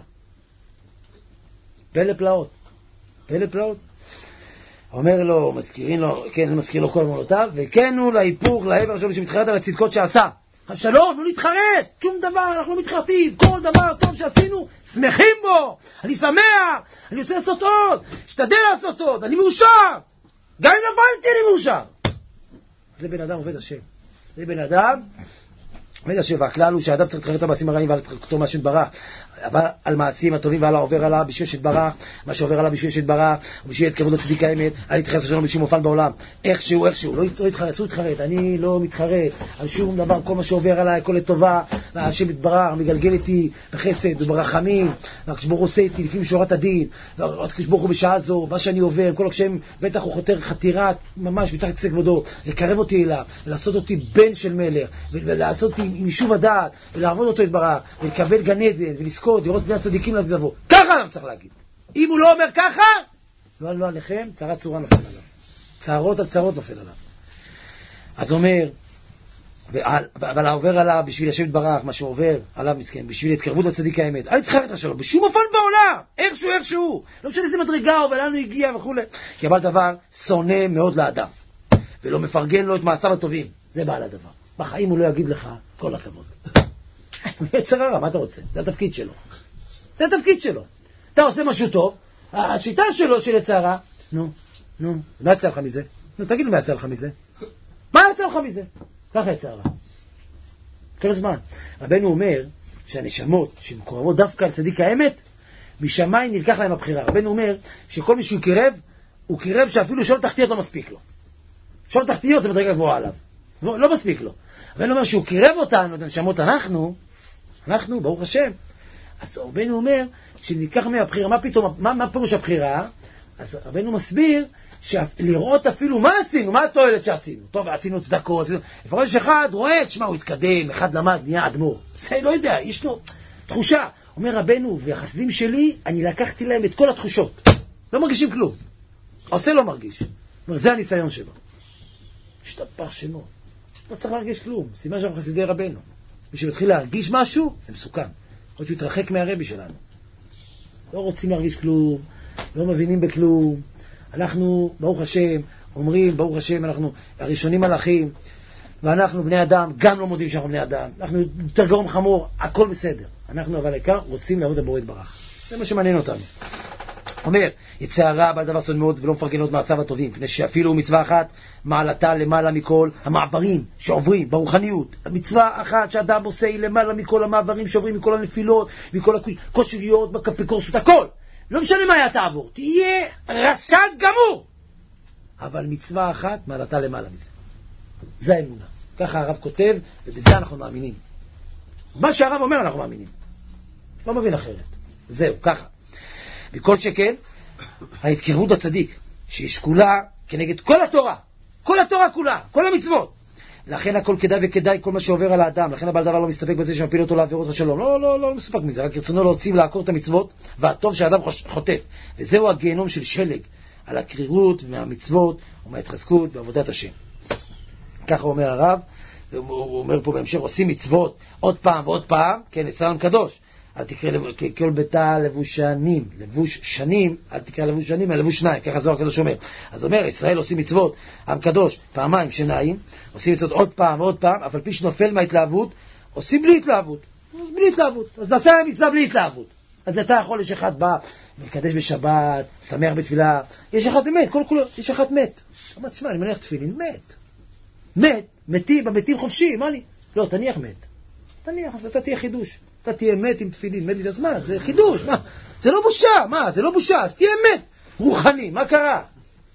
פלא פלאות. אומר לו, מזכירים לו, כן, מזכיר לו כל עוונותיו, וכן הוא להיפוך, לעבר שלו שמתחרט על הצדקות שעשה. שלום, לא נתחרט, שום דבר, אנחנו לא מתחרטים, כל דבר טוב שעשינו, שמחים בו, אני שמח, אני רוצה לעשות עוד, שתדל לעשות עוד, אני מאושר, גם אם נפלתי אני מאושר. זה בן אדם עובד השם, והכלל הוא שהאדם צריך להתחרט על מעשים הרעים ועל התחרטותו מהשם יתברך, אבל על מעשים הטובים ועל העובר עליו בשביל שיתברך, מה שעובר עליו בשביל שיתברך, ובשביל התקרבות לצדיק האמת, אל יתחרט שלנו בשום אופן בעולם, איכשהו, לא יתחרט, אני לא מתחרט על שום דבר, כל מה שעובר עליי, הכל לטובה, והשם יתברך מגלגל איתי בחסד וברחמים, והקשבור עושה איתי לפי משורת הדין, והקשבור הוא בשעה זו, מה שאני עובר, כל הקשם, בטח הוא חותר חתירה ממש מתחת כיסא כבודו, לקרב אותי אליו, לעשות אותי בן של מלך, ולעשות אותי עם יישוב הדעת, ולעבוד אותו יתברך, ולקבל גן עדן, ולזכות, לראות בני הצדיקים לבוא. ככה אני צריך להגיד. אם הוא לא אומר ככה, לא עליכם, צרת צורה נופל עליו. צרות על צרות נופל עליו. אז אומר, אבל העובר עליו בשביל השם יתברך, מה שעובר עליו מסכן, בשביל התקרבות לצדיק האמת, אל תתחרט שלו, בשום אופן בעולם, איכשהו, לא משנה איזה מדרגה הוא, ולנו הגיע וכו'. כי אבל דבר שונא מאוד לאדם, ולא מפרגן לו את מעשיו הטובים. זה בעל הדבר. בחיים הוא לא יגיד לך, כל הכבוד. יצר הרע, מה אתה רוצה? זה התפקיד שלו. אתה עושה משהו טוב, השיטה שלו של יצר הרע, מה יצא לך מזה? תגיד מה יצא לך מזה? ככה יצא הרע. כל הזמן. רבנו אומר שהנשמות שמקורבות דווקא על צדיק האמת, משמיים נלקח להם הבחירה. רבנו אומר שכל מי שהוא קירב, הוא קירב שאפילו שול תחתיות לא מספיק לו. שול תחתיות זה מדרגה גבוהה עליו. לא מספיק לו. רבנו אומר שהוא קירב אותנו, את הנשמות אנחנו, ברוך השם. אז רבנו אומר שניקח מהבחירה, מה פתאום, מה פירוש הבחירה? אז רבנו מסביר שלראות אפילו מה עשינו, מה התועלת שעשינו. טוב, עשינו צדקות, לפעמים שאחד רואה, תשמע, הוא התקדם, אחד למד, נהיה אדמו"ר. זה לא יודע, יש לו תחושה. אומר רבנו, והחסידים שלי, אני לקחתי להם את כל התחושות. לא מרגישים כלום. עושה לא מרגיש. אומר, זה הניסיון שלו. השתפך שמו. לא צריך להרגיש כלום. סימן שאנחנו חסידי רבנו. מי שמתחיל להרגיש משהו, זה מסוכן. יכול להיות שהוא יתרחק מהרבי שלנו. לא רוצים להרגיש כלום, לא מבינים בכלום. אנחנו, ברוך השם, אומרים, ברוך השם, אנחנו הראשונים מלאכים, ואנחנו בני אדם, גם לא מודים שאנחנו בני אדם. אנחנו יותר גרום חמור, הכל בסדר. אנחנו אבל העיקר רוצים לעבוד הבורא יתברך. זה מה שמעניין אותנו. אומר, יצא הרע בעל דבר סוד מאוד ולא מפרגן עוד מעשיו הטובים, מפני שאפילו מצווה אחת מעלתה למעלה מכל המעברים שעוברים ברוחניות. מצווה אחת שאדם עושה היא למעלה מכל המעברים שעוברים, מכל הנפילות, מכל הקושריות, בקפיקורסות, הכל. לא משנה מה היה תעבור, תהיה רשע גמור. אבל מצווה אחת מעלתה למעלה מזה. זה האמונה. ככה הרב כותב, ובזה אנחנו מאמינים. מה שהרב אומר אנחנו מאמינים. לא מבין אחרת. זהו, ככה. וכל שכן, ההתקרבות הצדיק, שהיא שקולה כנגד כל התורה כולה, כל המצוות. לכן הכל כדאי וכדאי כל מה שעובר על האדם, לכן הבעל דבר לא מסתפק בזה שמפיל אותו לעבירות השלום. לא מסתפק מזה, רק רצונו להוציא ולעקור את המצוות, והטוב שהאדם חוטף. וזהו הגיהנום של שלג, על הקרירות מהמצוות ומההתחזקות בעבודת השם. ככה אומר הרב, הוא אומר פה בהמשך, עושים מצוות עוד פעם ועוד פעם, כן, אצלנו קדוש. אל תקרא כל ביתה לבוש שנים, אל תקרא לבוש שנים, אלא לבוש שניים, ככה זוהר הקדוש אומר. אז אומר, ישראל עושים מצוות, עם קדוש, פעמיים, שניים, עושים מצוות עוד פעם ועוד פעם, אף על פי שנופל מההתלהבות, עושים בלי התלהבות. אז נעשה להם מצווה בלי התלהבות. אז אתה יכול, יש אחד בא, מקדש בשבת, שמח בתפילה, יש אחד מת, יש אחד מת. אמרת, תשמע, אני מניח תפילין, מתים חופשי, מה לי? לא, תניח מת. תניח, אז אתה תהיה חידוש. אתה תהיה מת עם תפילין, מת, אז מה? זה חידוש, מה? זה לא בושה, אז תהיה מת. רוחני, מה קרה?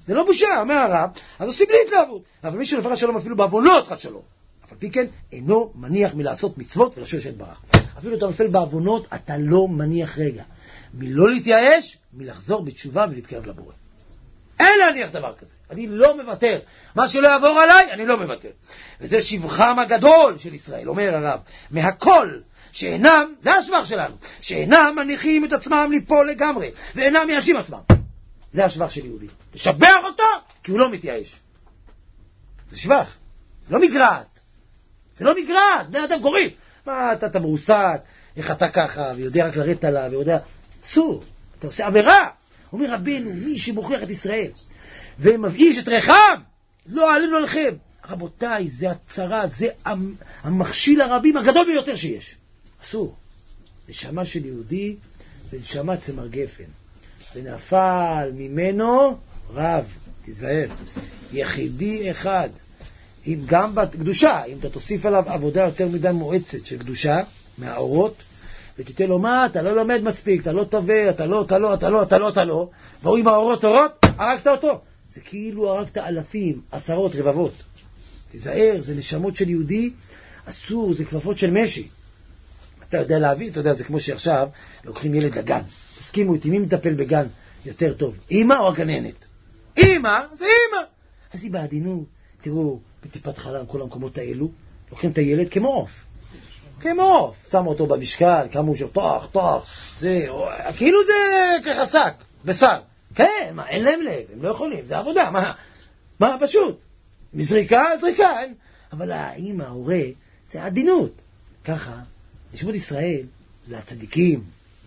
זה לא בושה, אומר הרב, אז עושים בלי התלהבות. אבל מישהו לפרש שלום אפילו בעוונות חס שלום. אבל פי כן, אינו מניח מלעשות מצוות ולשוב את ברך. אפילו אתה נופל בעוונות, אתה לא מניח רגע. מלא להתייאש, מלחזור בתשובה ולהתקרב לבורא. אין להניח דבר כזה. אני לא מוותר. מה שלא יעבור עליי, אני לא מוותר. וזה שבחם הגדול של ישראל, אומר הרב. מהכל שאינם, זה השבח שלנו, שאינם מניחים את עצמם ליפול לגמרי, ואינם מייאשים עצמם. זה השבח של יהודי. לשבח אותו, כי הוא לא מתייאש. זה שבח. זה לא מגרעת. זה לא מגרעת. בני אדם קוראים. מה אתה מרוסק, איך אתה ככה, ויודע רק לרדת עליו, ויודע... אסור. אתה עושה עבירה. אומר רבינו, מי שמוכיח את ישראל, ומבאיש את רחם, לא עלינו עליכם. רבותיי, זה הצרה, זה המכשיל הרבים הגדול ביותר שיש. אסור. נשמה של יהודי, זה נשמה צמר גפן. ונפל ממנו רב, תיזהר, יחידי אחד. אם גם בקדושה, אם אתה תוסיף עליו עבודה יותר מדי מועצת של קדושה, מהאורות, ותתן לו מה, אתה לא לומד מספיק, אתה לא טובה, אתה לא, והוא עם האורות אורות, הרגת אותו. זה כאילו הרגת אלפים, עשרות, רבבות. תיזהר, זה נשמות של יהודי, אסור, זה כפפות של משי. אתה יודע להביא, אתה יודע, זה כמו שעכשיו לוקחים ילד לגן. תסכימו איתי, מי מטפל בגן יותר טוב? אמא או הגננת? אמא, זה אמא. אז היא בעדינות, תראו, בטיפת חלב, כל המקומות האלו, לוקחים את הילד כמו עוף. כמו עוף. שמו אותו במשקל, כמה הוא שפח, זה, כאילו זה כחסק, בשר. כן, מה, אין להם לב, הם לא יכולים, זה עבודה, מה, פשוט. מזריקה, אין. אבל האמא, ההורה, זה עדינות. ככה, נשמות ישראל, לצדיקים,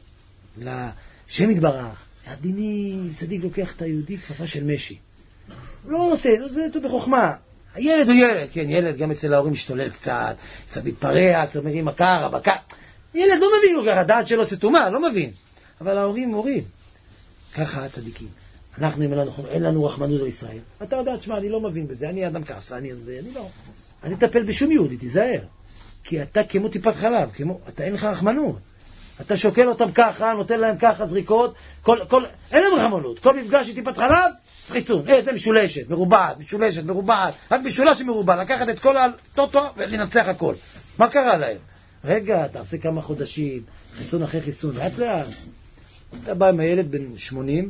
לשם יתברך, עדינים, צדיק לוקח את היהודי כפפה של משי. הוא לא עושה, זה בחוכמה. הילד הוא ילד, כן, ילד גם אצל ההורים משתולל קצת מתפרע, קצת מרים מכר, הבקר. ילד לא מבין, הוא הדעת שלו סתומה, לא מבין. אבל ההורים מורים. ככה הצדיקים. אנחנו, אין לנו רחמנות על ישראל. אתה יודע, תשמע, אני לא מבין בזה, אני אדם כעסה, אני לא. אני אטפל בשום יהודי, תיזהר. כי אתה כמו טיפת חלב, אתה אין לך רחמנות. אתה שוקל אותם ככה, נותן להם ככה זריקות, אין להם רחמנות. כל מפגש עם טיפת חלב, חיסון. זה משולשת, מרובעת, רק משולש מרובע, לקחת את כל הטוטו ולנצח הכל. מה קרה להם? רגע, תעשה כמה חודשים, חיסון אחרי חיסון, לאט. אתה בא עם הילד בן 80,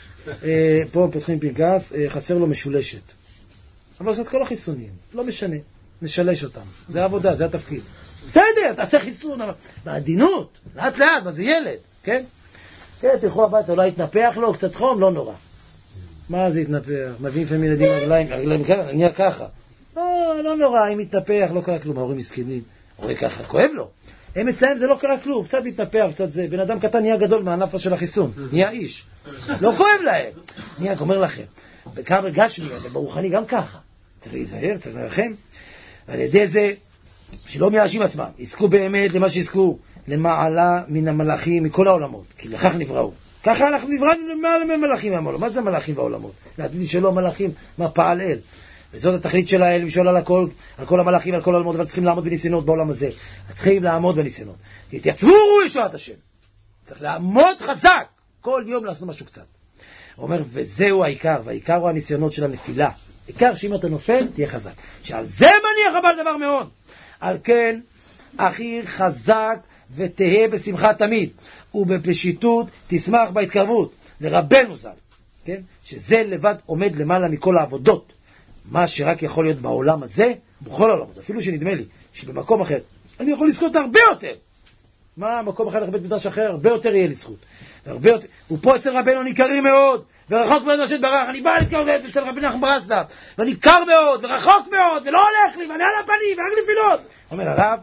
פה פותחים פנקס, חסר לו משולשת. אבל עושה את כל החיסונים, לא משנה, נשלש אותם. זה העבודה, זה התפקיד. בסדר, תעשה חיסון, אבל בעדינות, לאט, מה זה ילד, כן? כן, תלכו הביתה, אולי יתנפח לו, קצת חום, לא נורא. מה זה יתנפח? מביאים לפעמים ילדים רגליים ככה, נהיה ככה. לא נורא, אם יתנפח, לא קרה כלום, ההורים מסכנים. רואה ככה, כואב לו. הם אצלם זה לא קרה כלום, קצת יתנפח, קצת זה. בן אדם קטן נהיה גדול מהענף של החיסון, נהיה איש. לא כואב להם. נהיה, אומר לכם, בכמה בגשמי, ברוחני גם ככה. צריך להיזהר, צריך לרחם. על ידי זה, שלא מייאשים עצמם, יזכו באמת למה שיזכו, למעלה מן המלאכים מכל העולמות, כי לכך נבראו. ככה אנחנו נבראנו למעלה מהמלאכים מהעולמות. מה זה מלאכים והעולמות? להגיד שלא מלאכים, מה פעל אל. וזאת התכלית של האל, משול על כל המלאכים, על כל העולמות, אבל צריכים לעמוד בניסיונות בעולם הזה. צריכים לעמוד בניסיונות. יתייצבו ישועת השם. צריך לעמוד חזק. כל יום לעשות משהו קצת. הוא אומר, וזהו העיקר, והעיקר הוא הניסיונות של הנפילה. העיקר שאם אתה נופל, תהיה חזק. שעל זה מניח הבא דבר מאוד. על כן, אחי חזק ותהיה בשמחה תמיד, ובפשיטות תשמח בהתקרבות, לרבנו ז"ל, כן? שזה לבד עומד למעלה מכל העבודות. מה שרק יכול להיות בעולם הזה, בכל העולמות, אפילו שנדמה לי שבמקום אחר, אני יכול לזכות הרבה יותר. מה, מקום אחר, בית מדרש אחר, הרבה יותר יהיה לי זכות. ופה אצל רבנו ניכרי מאוד, ורחוק מאוד מהשם ברך, אני בא להתקרב אצל רבי נחמן ברסלב, ואני קר מאוד, ורחוק מאוד, ולא הולך לי, ואני על הפנים, ורק נפילות. אומר הרב,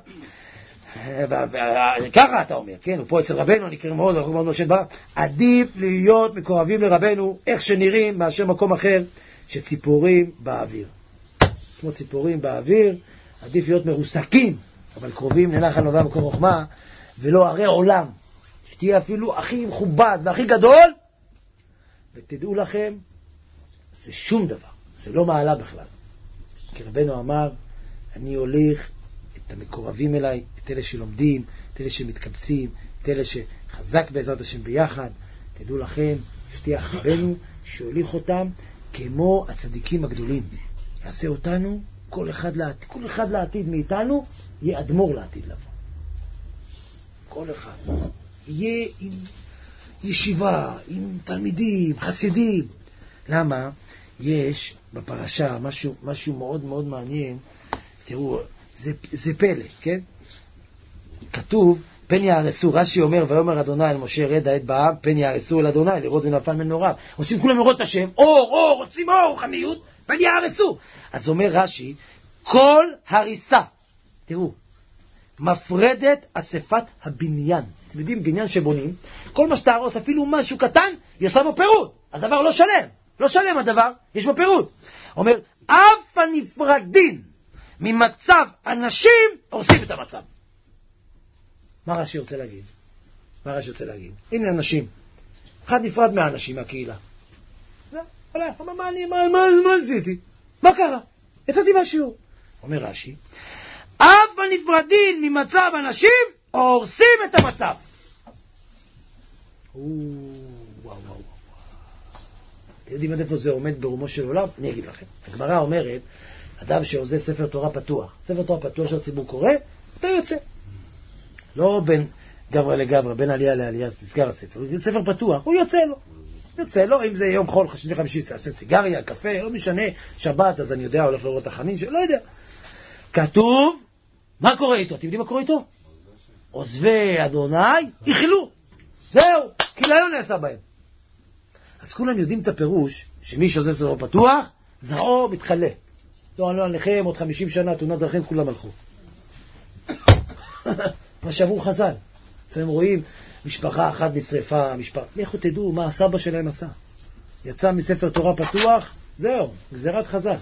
ככה אתה אומר, כן, ופה אצל רבנו ניכרי מאוד, ורחוק מאוד מהשם ברך, עדיף להיות מקורבים לרבנו, איך שנראים, מאשר מקום אחר, שציפורים באוויר. כמו ציפורים באוויר, עדיף להיות מרוסקים, אבל קרובים לנחל נובע מקור חוכמה, ולא הרי עולם. שתהיה אפילו הכי מכובד והכי גדול, ותדעו לכם, זה שום דבר, זה לא מעלה בכלל. כי רבנו אמר, אני הולך את המקורבים אליי, את אלה שלומדים, את אלה שמתקבצים, את אלה שחזק בעזרת השם ביחד, תדעו לכם, הבטיח רבנו שהוליך אותם כמו הצדיקים הגדולים. יעשה אותנו, כל אחד לעתיד מאיתנו, יהיה אדמו"ר לעתיד לבוא. כל אחד. יהיה עם ישיבה, עם תלמידים, חסידים. למה? יש בפרשה משהו מאוד מאוד מעניין. תראו, זה פלא, כן? כתוב, פן יערסו, רש"י אומר, ויאמר אדוני אל משה רד העת בעם, פן יערסו אל אדוני, לראות ונפל מנוריו. רוצים כולם לראות את השם, אור, רוצים אור, רוחניות, פן יערסו. אז אומר רש"י, כל הריסה, תראו, מפרדת אספת הבניין. אתם יודעים, בניין שבונים, כל מה שתהרוס, אפילו משהו קטן, יעשה בו פירוד. הדבר לא שלם. לא שלם הדבר, יש בו פירוד. אומר, אף הנפרדים ממצב אנשים, הורסים את המצב. מה רש"י רוצה להגיד? הנה אנשים. אחד נפרד מהאנשים, מהקהילה. הולך, אומר, מה עשיתי? מה קרה? יצאתי מהשיעור. אומר רש"י, אף הנפרדים ממצב אנשים, הורסים את המצב. וואו. אתם יודעים עד איפה זה עומד ברומו של עולם? אני אגיד לכם. הגמרא אומרת, אדם שעוזב ספר תורה פתוח, ספר תורה פתוח שהציבור קורא, אתה יוצא. לא בין גברה לגברה, בין עלייה לעלייה, נסגר הספר. ספר פתוח, הוא יוצא לו, אם זה יום חול, חשני חמישי, סיגריה, קפה, לא משנה, שבת, אז אני יודע, הולך לראות החנין, לא יודע. כתוב, מה קורה איתו? אתם יודעים מה קורה איתו? עוזבי אדוני, יחלו. זהו, כיליון נעשה בהם. אז כולם יודעים את הפירוש, שמי שעוזב ספר פתוח, זרעו מתחלה. לא עליכם, עוד 50 שנה, תאונת דרכים, כולם הלכו. מה שעברו חז"ל. אתם רואים, משפחה אחת נשרפה, לכו תדעו מה הסבא שלהם עשה. יצא מספר תורה פתוח, זהו, גזירת חז"ל.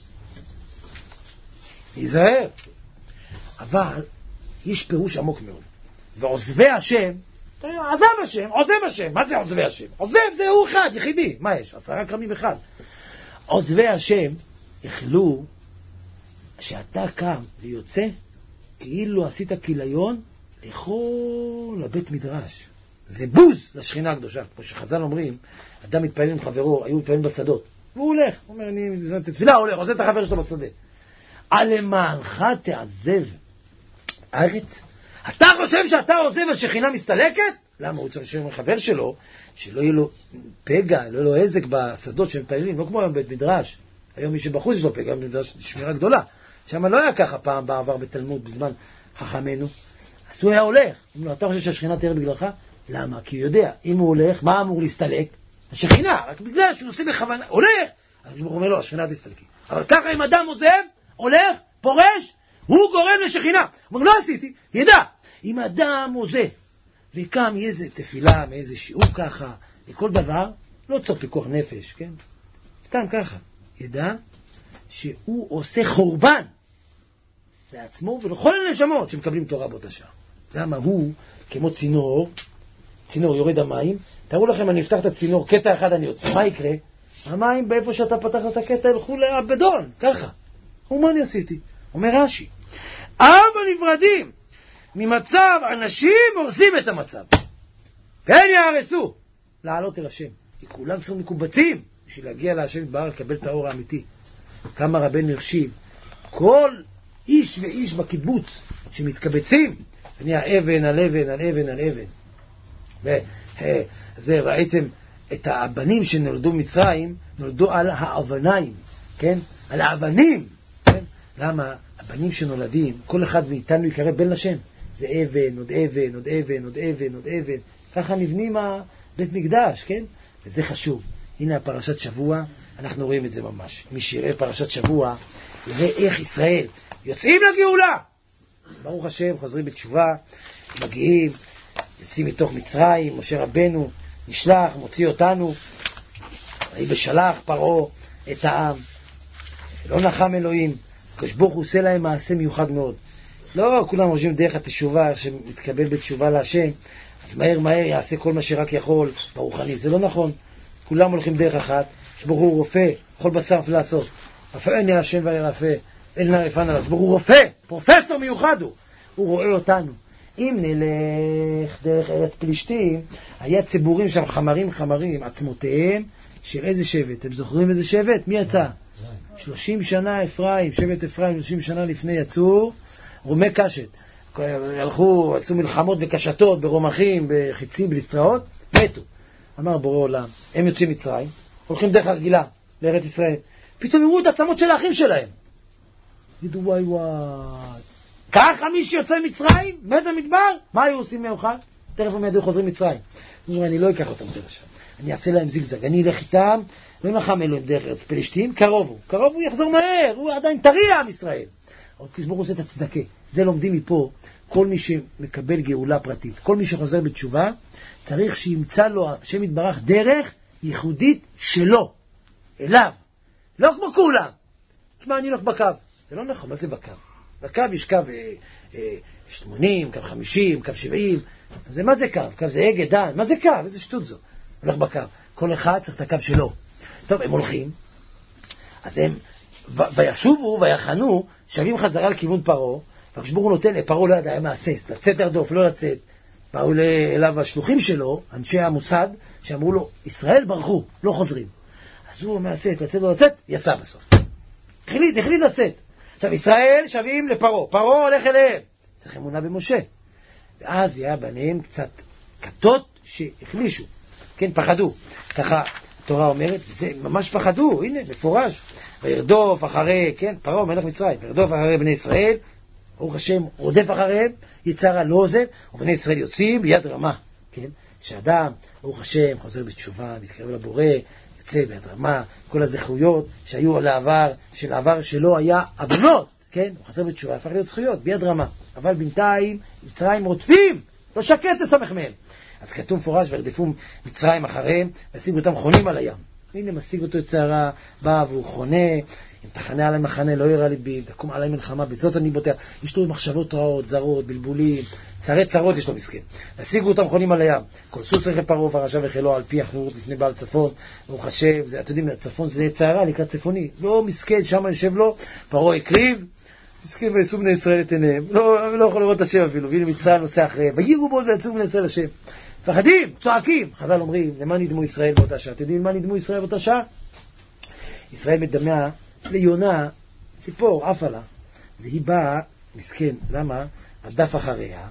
ייזהר. אבל יש פירוש עמוק מאוד. ועוזבי השם, עוזב השם. מה זה עוזבי השם? עוזב זה הוא אחד, יחידי. מה יש? 10 קרמים אחד. עוזבי השם יחלו שאתה קם ויוצא כאילו עשית כיליון לכל הבית מדרש. זה בוז לשכינה הקדושה. כמו שחז"ל אומרים, אדם מתפלל עם חברו, היו מתפללים בשדות. והוא הולך. הוא אומר, אני תפילה, הולך, עוזב את החבר שלו בשדה. למענך תעזב ארץ? אתה חושב שאתה עוזב השכינה מסתלקת? למה? הוא צריך לשאול לחבר שלו, שלא יהיה לו פגע, לא יהיה לו עזק בשדות שמתפללים, לא כמו היום בית מדרש. היום מי שבחוץ יש לו פגע, מדרש שמירה גדולה. שם לא היה ככה פעם בעבר בתלמוד, בזמן חכמנו. אז הוא היה הולך. אם לא, אתה חושב שהשכינה תרד בגללך? למה? כי הוא יודע, אם הוא הולך, מה אמור להסתלק? השכינה, רק בגלל שהוא עושה בכוונה, הולך. אז הוא אומר לו, השכינה תסתלקי. אבל ככה אם אדם עוזב, הולך, פורש, הוא גורם לשכינה. הוא אומר, לא עשיתי, ידע. אם אדם עוזב, וקם מאיזה תפילה, מאיזה שיעור ככה, לכל דבר, לא צריך פיקוח נפש, כן? סתם ככה. ידע שהוא עושה חורבן לעצמו ולכל הנשמות שמקבלים תורה באותה שעה. למה? הוא כמו צינור יורד המים. תראו לכם, אני אפתח את הצינור, קטע אחד אני יוצא. מה יקרה? המים באיפה שאתה פתחת את הקטע ילכו לאבדון, ככה. ומה אני עשיתי? אומר רש"י, אב הנפרדים ממצב אנשים הורסים את המצב. פן יערסו לעלות אל השם. כי כולם צריכים מקובצים בשביל להגיע להשם יתברך, לקבל את האור האמיתי. כמה רבנו הרשיב, כל איש ואיש בקיבוץ שמתקבצים, ונהיה אבן על אבן על אבן על אבן. וזה ראיתם את הבנים שנולדו במצרים, נולדו על האבניים, כן? על האבנים, כן? למה? הבנים שנולדים, כל אחד מאיתנו יקרא בן לשם. זה אבן, עוד אבן, עוד אבן, עוד אבן, עוד אבן. ככה נבנים הבית מקדש, כן? וזה חשוב. הנה הפרשת שבוע, אנחנו רואים את זה ממש. מי שיראה פרשת שבוע, יראה איך ישראל יוצאים לגאולה. ברוך השם, חוזרים בתשובה, מגיעים, יוצאים מתוך מצרים, משה רבנו נשלח, מוציא אותנו, ויהי בשלח פרעה את העם, לא נחם אלוהים, הקדוש ברוך הוא עושה להם מעשה מיוחד מאוד. לא כולם חושבים דרך התשובה, שמתקבל בתשובה להשם, אז מהר יעשה כל מה שרק יכול ברוחני. זה לא נכון. כולם הולכים דרך אחת, שברוך הוא רופא, כל בשר לעשות. רפאני השם וירפא, אל נא רפאנה עליו. ברוך הוא רופא, פרופסור מיוחד הוא רואה אותנו. אם נלך דרך ארץ פלישתים, היה ציבורים שם חמרים, עצמותיהם של איזה שבט? אתם זוכרים איזה שבט? מי יצא? 30 שנה אפרים, שבט אפרים 30 שנה לפני יצאו רומי קשת. הלכו, עשו מלחמות וקשתות, ברומחים, בחיצים, בלסטראות, מתו. אמר בורא עולם, הם יוצאים מצרים, הולכים דרך הרגילה לארץ ישראל, פתאום יראו את עצמות של האחים שלהם. ידעו וואי וואי, ככה מי שיוצא מצרים, מת במדבר, מה היו עושים מאוחד? תכף הם ידעו חוזרים מצרים. אני לא אקח אותם דרך שם, אני אעשה להם זיגזג, אני אלך איתם, לא נחם אלו עם דרך פלשתים, קרוב הוא יחזור מהר, הוא עדיין טרי עם ישראל. אבל כשבור עושה את הצדקה, זה לומדים מפה, כל מי שמקבל גאולה פרטית, כל מי שחוזר בתשובה, צריך שימצא לו השם יתברך דרך ייחודית שלו, אליו, לא כמו כולם. תשמע, אני הולך בקו, זה לא נכון, מה זה בקו? בקו יש קו 80, קו 50, קו 70, זה מה זה קו? קו זה אגד, דן, מה זה קו? איזה שטות זו? הולך בקו, כל אחד צריך את הקו שלו. טוב, הם הולכים, אז הם וישובו ויחנו, שבים חזרה לכיוון פרעה, והקשבור הוא נותן, פרעה לא ידע, מעשס, לצאת לרדוף, לא לצאת. באו אליו השלוחים שלו, אנשי המוסד, שאמרו לו, ישראל ברחו, לא חוזרים. אז הוא מעשס, לצאת לא לצאת, יצא בסוף. החליט לצאת. עכשיו, ישראל שבים לפרעה, פרעה הולך אליהם. צריך אמונה במשה. ואז היה ביניהם קצת כתות שהחלישו, כן, פחדו. ככה התורה אומרת, זה ממש פחדו, הנה, מפורש. וירדוף אחרי, כן, פרעה מלך מצרים, וירדוף אחרי בני ישראל, ברוך השם, רודף אחריהם, יצרה לא עוזב, ובני ישראל יוצאים ביד רמה, כן? שאדם, ברוך השם, חוזר בתשובה, מתקרב לבורא, יוצא ביד רמה, כל הזכויות שהיו על העבר, של העבר שלו היה אבנות, כן? הוא חוזר בתשובה, הפך להיות זכויות, ביד רמה. אבל בינתיים, מצרים רודפים, לא שקט תסמך מהם. אז כתוב מפורש, וירדפו מצרים אחריהם, והשיגו אותם חונים על הים. הנה משיג אותו יצרה, בא והוא חונה, אם תחנה עלי מחנה לא יראה ליבי, אם תקום עלי מלחמה, בזאת אני בוטח. יש לו מחשבות רעות, זרות, בלבולים, צרות יש לו מסכן. השיגו אותם חונים על הים. כל סוס רכב פרעה ורשע וחילו על פי החירות לפני בעל צפון. הוא חשב, אתם יודעים, הצפון זה יצרה, לקראת צפוני. לא מסכן, שם יושב לו, פרעה הקריב, מסכן ויעשו בני ישראל את עיניהם. לא יכול לראות את השם אפילו, והנה מצרים נוסע אחריהם. ויראו בו ויצאו בני ישראל השם. פחדים, צועקים. חז"ל אומרים, למה נדמו ישראל באותה שעה? אתם יודעים למה נדמו ישראל באותה שעה? ישראל מדמה ליונה, ציפור, עפה לה, והיא באה, מסכן, למה? הדף אחריה,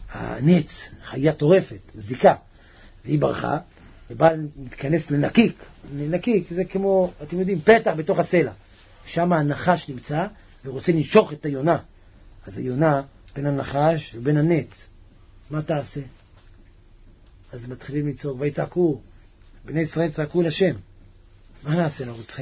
הנץ, חיה טורפת, זיקה, והיא ברחה, ובאה להתכנס לנקיק, זה כמו, אתם יודעים, פתח בתוך הסלע, שם הנחש נמצא, ורוצה לנשוך את היונה, אז היונה, בין הנחש ובין הנץ, מה תעשה? אז מתחילים לצעוק, ויצעקו, בני ישראל צעקו לשם, מה נעשה? אנחנו צריכים,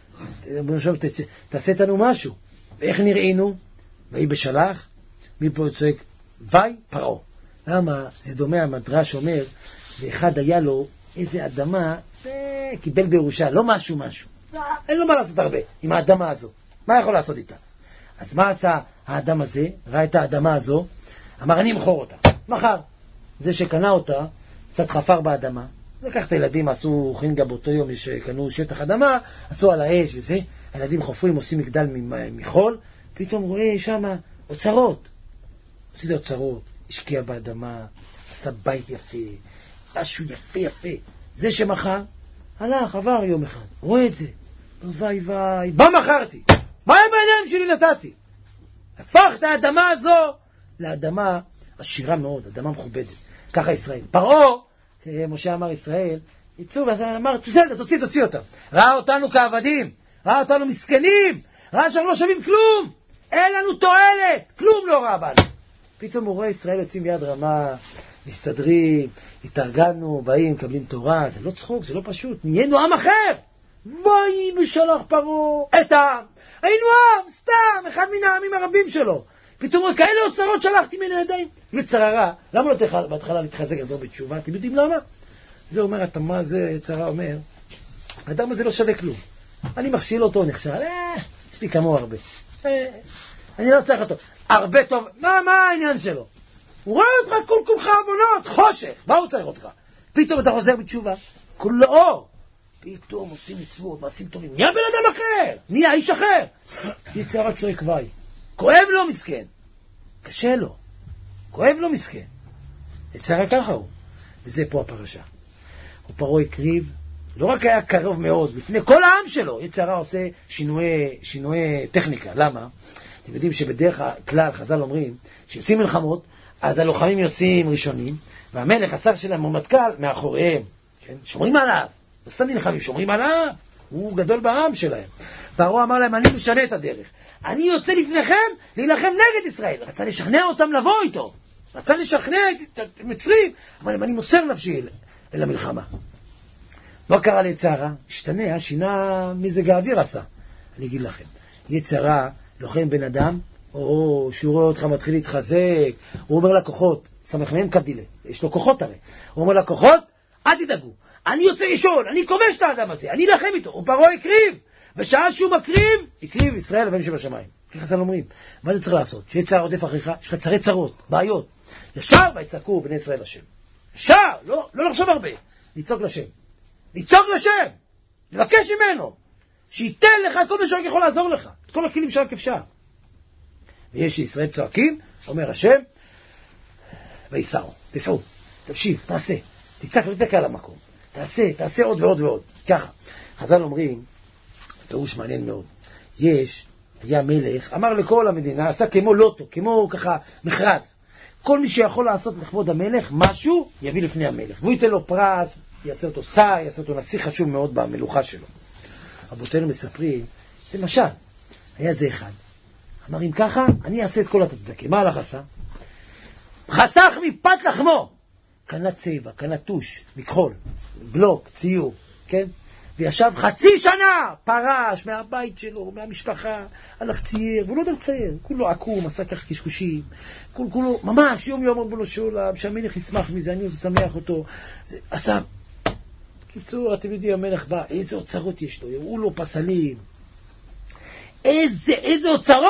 תעשה איתנו משהו. ואיך נראינו? והיא בשלח, מפה צועק, וי פרעה. למה? זה דומה, המדרש אומר, ואחד היה לו איזה אדמה, קיבל בירושה, לא משהו. אין לו מה לעשות הרבה עם האדמה הזו. מה יכול לעשות איתה? אז מה עשה האדם הזה? ראה את האדמה הזו, אמר, אני אמכור אותה. מחר. זה שקנה אותה, קצת חפר באדמה, לקח את הילדים, עשו חינגה באותו יום, שקנו שטח אדמה, עשו על האש וזה, הילדים חופרים, עושים מגדל מחול, פתאום רואה שם אוצרות, עושה אוצרות, השקיע באדמה, עשה בית יפה, משהו יפה, זה שמחר, הלך, עבר יום אחד, רואה את זה, וי, מה מכרתי? מה בעיניים שלי נתתי? הפך את האדמה הזו לאדמה עשירה מאוד, אדמה מכובדת, ככה ישראל. פרעה, משה אמר ישראל, יצאו, ואמר, תוציא אותם. ראה אותנו כעבדים, ראה אותנו מסכנים, ראה שאנחנו לא שווים כלום, אין לנו תועלת, כלום לא ראה בנו. פתאום הוא רואה ישראל יוצאים ביד רמה, מסתדרים, התארגנו, באים, מקבלים תורה, זה לא צחוק, זה לא פשוט, נהיינו עם אחר. וואי, בשלח פרעה, את העם. היינו עם, סתם, אחד מן העמים הרבים שלו. פתאום הוא, כאלה אוצרות שלחתי מן הידיים. יצרה, למה לא תוכל בהתחלה להתחזק לעזור בתשובה? אתם יודעים למה? זה אומר, התמה זה, יצרה אומר, האדם הזה לא שווה כלום. אני מכשיל אותו, נכשל, יש לי כמוהו הרבה. אני לא צריך אותו. הרבה טוב, מה העניין שלו? הוא רואה אותך כולך עוונות, חושך, מה הוא צריך אותך? פתאום אתה חוזר בתשובה, כולו אור. פתאום עושים מצוות, מעשים טובים, נהיה בן אדם אחר, נהיה איש אחר. יצרה צועק וי. כואב לו מסכן, קשה לו, כואב לו מסכן. יצרה ככה הוא, וזה פה הפרשה. ופרעה הקריב לא רק היה קרוב מאוד, בפני כל העם שלו, יצר הרע עושה שינויי טכניקה. למה? אתם יודעים שבדרך כלל חז"ל אומרים, שיוצאים מלחמות, אז הלוחמים יוצאים ראשונים, והמלך, השר שלהם, המטכ"ל, מאחוריהם. כן? שומרים עליו. לא סתם נלחמים, שומרים עליו. הוא גדול בעם שלהם. פרעה אמר להם, אני משנה את הדרך. אני יוצא לפניכם להילחם נגד ישראל. רצה לשכנע אותם לבוא איתו. רצה לשכנע את המצרים. אבל אני מוסר נפשי אל המלחמה. מה קרה ליצר הרע? השתנה, שינה מזג האוויר עשה. אני אגיד לכם, יצר הרע לוחם בן אדם, או שהוא רואה אותך מתחיל להתחזק, הוא אומר לכוחות, סמך מהם קדילה, יש לו כוחות הרי, הוא אומר לכוחות, אל תדאגו, אני יוצא ראשון, אני כובש את האדם הזה, אני אלחם איתו, הוא פרעה הקריב, בשעה שהוא מקריב, הקריב ישראל לבן שבשמיים. ככה חז"ל אומרים, מה זה צריך לעשות? שיצר הרע רודף אחריך, יש לך צרי צרות, בעיות, ישר ויצעקו בני ישראל השם. ישר, לא לחשוב הרבה, לצעוק לשם. לצעוק לשם, לבקש ממנו, שייתן לך כל מה שרק יכול לעזור לך, את כל הכלים שרק אפשר. ויש שישראל צועקים, אומר השם, ויסעו, תסעו, תקשיב, תעשה, תצעק ותקע על המקום, תעשה עוד ועוד ועוד, ככה. חז"ל אומרים, פירוש מעניין מאוד, היה מלך, אמר לכל המדינה, עשה כמו לוטו, כמו ככה מכרז, כל מי שיכול לעשות לכבוד המלך, משהו, יביא לפני המלך, והוא ייתן לו פרס, יעשה אותו שר, יעשה אותו נשיא חשוב מאוד במלוכה שלו. רבותינו מספרים, זה משל, היה זה אחד. אמר, אם ככה, אני אעשה את כל הצדקה. מה הלך עשה? חסך מפת לחמו. קנה צבע, קנה טוש, מכחול, בלוק, ציור, כן? וישב חצי שנה, פרש מהבית שלו, מהמשפחה, הלך צייר, והוא לא יודע לצייר, כולו עקום, עשה כך קשקושים, כולו, ממש, יום אמרו לו שולה, שהמלך ישמח מזה, אני שמח אותו, עשה, קיצור, אתם יודעים, המלך בא, איזה אוצרות יש לו, יראו לו פסלים, איזה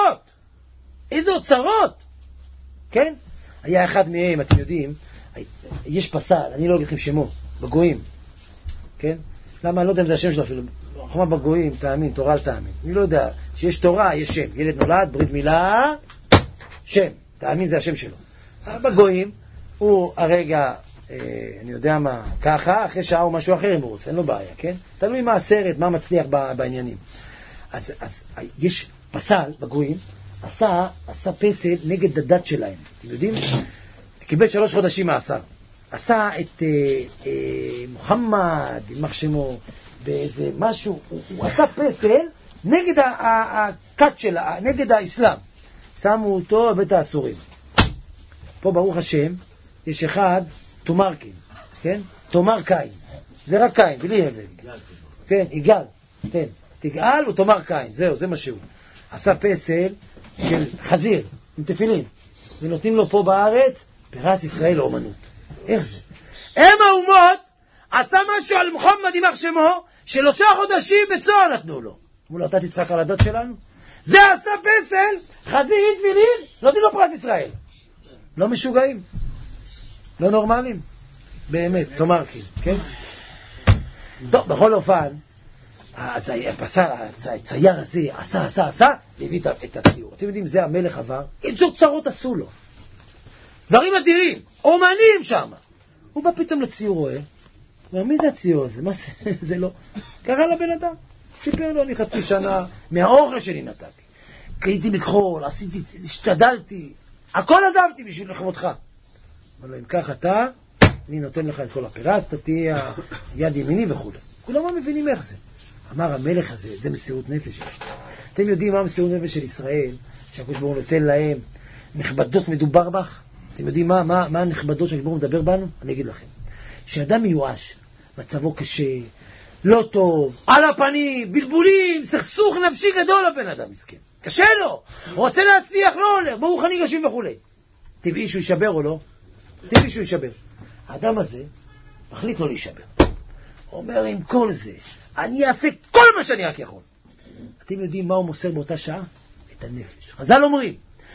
אוצרות, כן? היה אחד מהם, אתם יודעים, יש פסל, אני לא אגיד לכם שמו, בגויים, כן? למה? אני לא יודע אם זה השם שלו אפילו, חומה בגויים, תאמין, תורה אל תאמין, אני לא יודע, שיש תורה, יש שם, ילד נולד, ברית מילה, שם, תאמין זה השם שלו. בגויים, הוא הרגע, אני יודע מה, ככה, אחרי שעה הוא משהו אחר אם הוא רוצה, אין לו בעיה, כן? תלוי מה הסרט, מה מצליח בעניינים. אז יש פסל בגויים, עשה פסל נגד הדת שלהם, אתם יודעים? קיבל 3 חודשים מאסר. עשה את מוחמד, יימח שמו, באיזה משהו, הוא עשה פסל נגד הכת שלה, נגד האסלאם. שמו אותו בבית האסורים. פה ברוך השם, יש אחד, תומר קין, כן? תומר קין. זה רק קין, בלי הבל. כן, יגאל. כן, תגאל ותומר קין, זהו, זה מה שהוא. עשה פסל של חזיר, עם תפילין. ונותנים לו פה בארץ פרס ישראל לאומנות. איך זה? הם האומות עשה משהו על מוחמד יימח שמו, 3 חודשים בצוהר נתנו לו. אמרו לו, אתה תצחק על הדת שלנו? זה עשה פסל, חזיר עם תפילין, נותנים לו פרס ישראל. לא משוגעים, לא נורמליים, באמת, תאמר כי, כן? טוב, בכל אופן, אז הפסל, הצייר הזה עשה, והביא את הציור. אתם יודעים, זה המלך עבר, איזה צרות עשו לו. דברים אדירים, אומנים שם. הוא בא פתאום לציור, רואה, אומר, מי זה הציור הזה? מה זה? זה לא. קרא לבן אדם, סיפר לו, אני חצי שנה מהאוכל שלי נתתי. קייתי מכחול, עשיתי, השתדלתי, הכל עזבתי בשביל לכבודך. אבל אם כך אתה, אני נותן לך את כל הפרס, אתה תהיה יד ימיני וכו'. כולם לא מבינים איך זה. אמר המלך הזה, זה מסירות נפש. אתם יודעים מה מסירות נפש של ישראל, שהקדוש ברוך הוא נותן להם נכבדות מדובר בך? אתם יודעים מה הנכבדות שהקדוש ברוך הוא מדבר בנו? אני אגיד לכם. שאדם מיואש, מצבו קשה, לא טוב, על הפנים, בלבולים, סכסוך נפשי גדול לבן אדם מסכן. קשה לו, הוא רוצה להצליח, לא הולך, ברוך אני גשים וכו'. טבעי שהוא יישבר או לא? טבעי שהוא יישבר. האדם הזה מחליט לא להישבר. אומר עם כל זה, אני אעשה כל מה שאני רק יכול. אתם יודעים מה הוא מוסר באותה שעה? את הנפש. חז"ל אומרים,